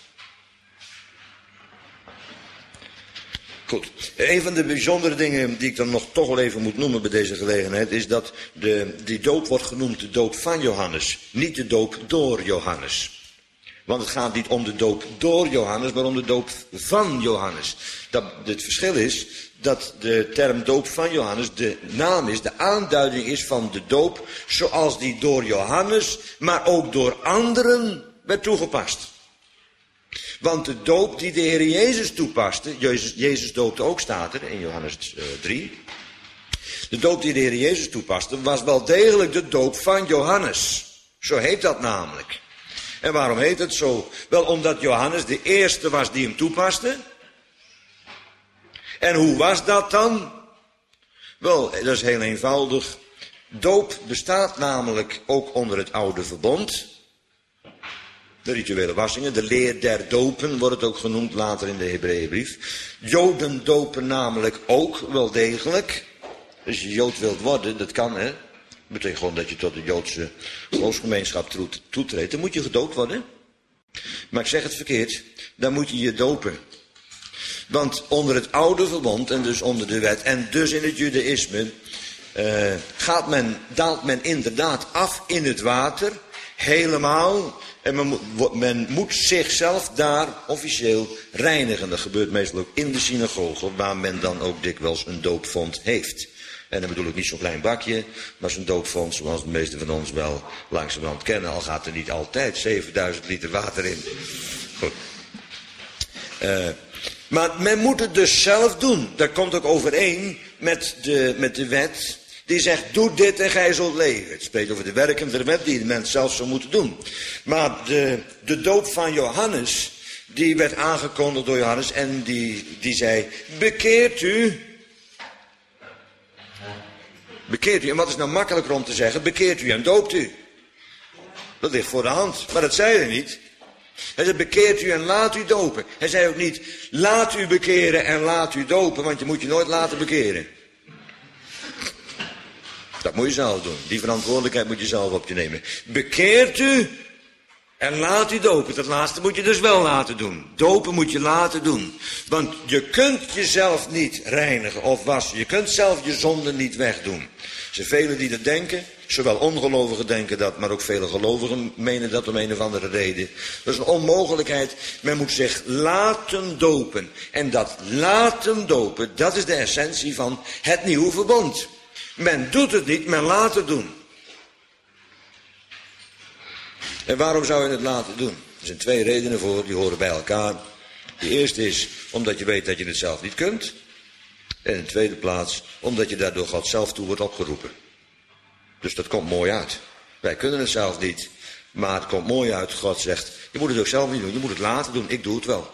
Goed, een van de bijzondere dingen die ik dan nog toch wel even moet noemen bij deze gelegenheid, is dat die doop wordt genoemd de doop van Johannes, niet de doop door Johannes. Want het gaat niet om de doop door Johannes, maar om de doop van Johannes. Het verschil is dat de term doop van Johannes de naam is, de aanduiding is van de doop zoals die door Johannes, maar ook door anderen werd toegepast. Want de doop die de Heer Jezus toepaste, Jezus doopte ook, staat er in Johannes 3. De doop die de Heer Jezus toepaste was wel degelijk de doop van Johannes. Zo heet dat namelijk. En waarom heet het zo? Wel, omdat Johannes de eerste was die hem toepaste. En hoe was dat dan? Wel, dat is heel eenvoudig. Doop bestaat namelijk ook onder het oude verbond. De rituele wassingen, de leer der dopen wordt het ook genoemd later in de Hebreeënbrief. Joden dopen namelijk ook wel degelijk. Als je Jood wilt worden, dat kan hè. Dat betekent gewoon dat je tot de Joodse geloofsgemeenschap toetreedt. Dan moet je gedoopt worden. Maar ik zeg het verkeerd, dan moet je je dopen. Want onder het oude verbond en dus onder de wet en dus in het judaïsme daalt men inderdaad af in het water, helemaal. En men moet zichzelf daar officieel reinigen. Dat gebeurt meestal ook in de synagoge, waar men dan ook dikwijls een doopvont heeft. En dan bedoel ik niet zo'n klein bakje, maar zo'n doopvont zoals de meesten van ons wel langzamerhand kennen. Al gaat er niet altijd 7000 liter water in. Goed. Maar men moet het dus zelf doen. Dat komt ook overeen met de wet. Die zegt, doe dit en gij zult leven. Het spreekt over de werken der wet die de mens zelf zou moeten doen. Maar de doop van Johannes, die werd aangekondigd door Johannes. En die zei, bekeert u. Bekeert u. En wat is nou makkelijker om te zeggen? Bekeert u en doopt u. Dat ligt voor de hand. Maar dat zei hij niet. Hij zei, bekeert u en laat u dopen. Hij zei ook niet, laat u bekeren en laat u dopen. Want je moet je nooit laten bekeren. Dat moet je zelf doen. Die verantwoordelijkheid moet je zelf op je nemen. Bekeert u en laat u dopen. Dat laatste moet je dus wel laten doen. Dopen moet je laten doen. Want je kunt jezelf niet reinigen of wassen. Je kunt zelf je zonde niet wegdoen. Er zijn velen die dat denken. Zowel ongelovigen denken dat, maar ook vele gelovigen menen dat om een of andere reden. Dat is een onmogelijkheid. Men moet zich laten dopen. En dat laten dopen, dat is de essentie van het nieuwe verbond. Men doet het niet, men laat het doen. En waarom zou je het laten doen? Er zijn twee redenen voor, die horen bij elkaar. De eerste is omdat je weet dat je het zelf niet kunt. En in de tweede plaats omdat je daardoor God zelf toe wordt opgeroepen. Dus dat komt mooi uit. Wij kunnen het zelf niet, maar het komt mooi uit. God zegt, je moet het ook zelf niet doen, je moet het laten doen, ik doe het wel.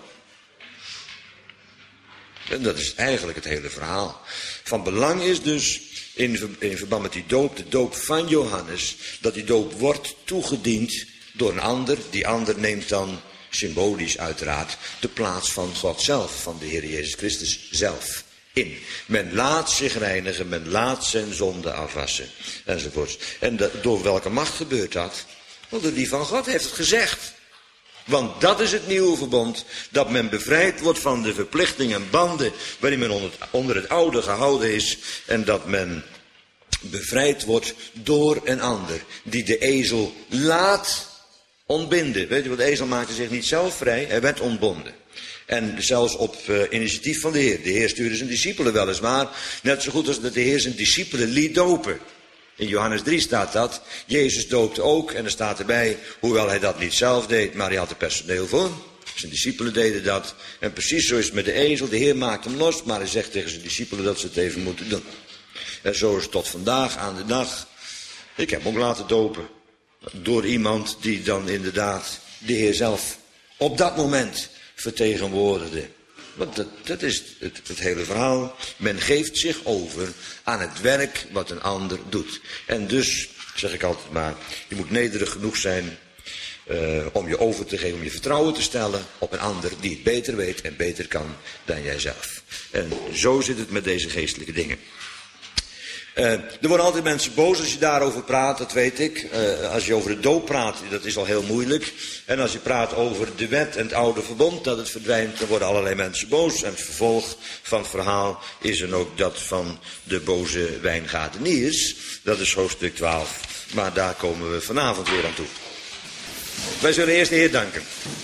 En dat is eigenlijk het hele verhaal. Van belang is dus, in verband met die doop, de doop van Johannes, dat die doop wordt toegediend door een ander. Die ander neemt dan, symbolisch uiteraard, de plaats van God zelf, van de Heer Jezus Christus zelf in. Men laat zich reinigen, men laat zijn zonde afwassen, enzovoorts. En door welke macht gebeurt dat? Wel, door die van God heeft het gezegd. Want dat is het nieuwe verbond, dat men bevrijd wordt van de verplichtingen en banden waarin men onder het oude gehouden is. En dat men bevrijd wordt door een ander die de ezel laat ontbinden. Weet je wat, de ezel maakte zich niet zelf vrij, hij werd ontbonden. En zelfs op initiatief van de Heer. De Heer stuurde zijn discipelen weliswaar, net zo goed als dat de Heer zijn discipelen liet dopen. In Johannes 3 staat dat. Jezus doopte ook. En er staat erbij, hoewel hij dat niet zelf deed, maar hij had er personeel voor. Zijn discipelen deden dat. En precies zo is het met de ezel. De Heer maakt hem los, maar hij zegt tegen zijn discipelen dat ze het even moeten doen. En zo is het tot vandaag aan de dag. Ik heb hem ook laten dopen. Door iemand die dan inderdaad de Heer zelf op dat moment vertegenwoordigde. Want dat is het hele verhaal. Men geeft zich over aan het werk wat een ander doet. En dus, zeg ik altijd maar, je moet nederig genoeg zijn om je over te geven, om je vertrouwen te stellen op een ander die het beter weet en beter kan dan jijzelf. En zo zit het met deze geestelijke dingen. Er worden altijd mensen boos als je daarover praat, dat weet ik. Als je over de doop praat, dat is al heel moeilijk. En als je praat over de wet en het oude verbond, dat het verdwijnt, dan worden allerlei mensen boos. En het vervolg van het verhaal is dan ook dat van de boze wijngaardeniers. Dat is hoofdstuk 12. Maar daar komen we vanavond weer aan toe. Wij zullen eerst de Heer danken.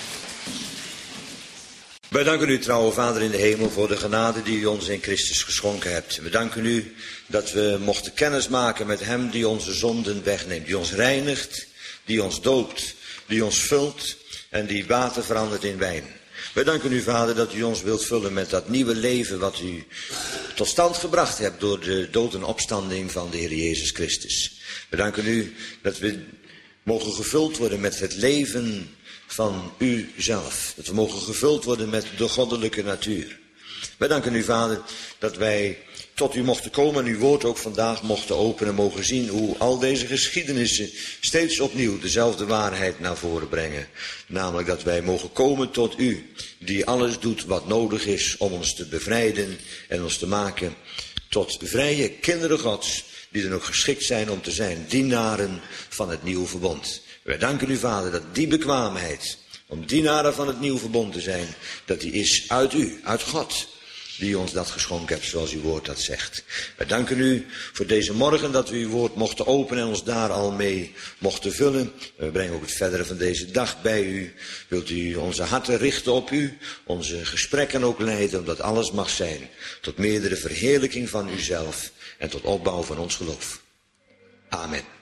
Wij danken u, trouwe Vader in de hemel, voor de genade die u ons in Christus geschonken hebt. We danken u dat we mochten kennismaken met hem die onze zonden wegneemt, die ons reinigt, die ons doopt, die ons vult en die water verandert in wijn. Wij danken u, Vader, dat u ons wilt vullen met dat nieuwe leven wat u tot stand gebracht hebt door de dood en opstanding van de Heer Jezus Christus. We danken u dat we mogen gevuld worden met het leven van u zelf. Dat we mogen gevuld worden met de goddelijke natuur. Wij danken u, Vader, dat wij tot u mochten komen en uw woord ook vandaag mochten openen en mogen zien hoe al deze geschiedenissen steeds opnieuw dezelfde waarheid naar voren brengen. Namelijk dat wij mogen komen tot u, die alles doet wat nodig is om ons te bevrijden en ons te maken tot vrije kinderen Gods, die dan ook geschikt zijn om te zijn dienaren van het nieuwe verbond. Wij danken u, Vader, dat die bekwaamheid om dienaren van het nieuwe verbond te zijn, dat die is uit u, uit God. die u ons dat geschonken hebt, zoals uw woord dat zegt. Wij danken u voor deze morgen dat we uw woord mochten openen en ons daar al mee mochten vullen. We brengen ook het verdere van deze dag bij u. Wilt u onze harten richten op u, onze gesprekken ook leiden, omdat alles mag zijn tot meerdere verheerlijking van uzelf en tot opbouw van ons geloof. Amen.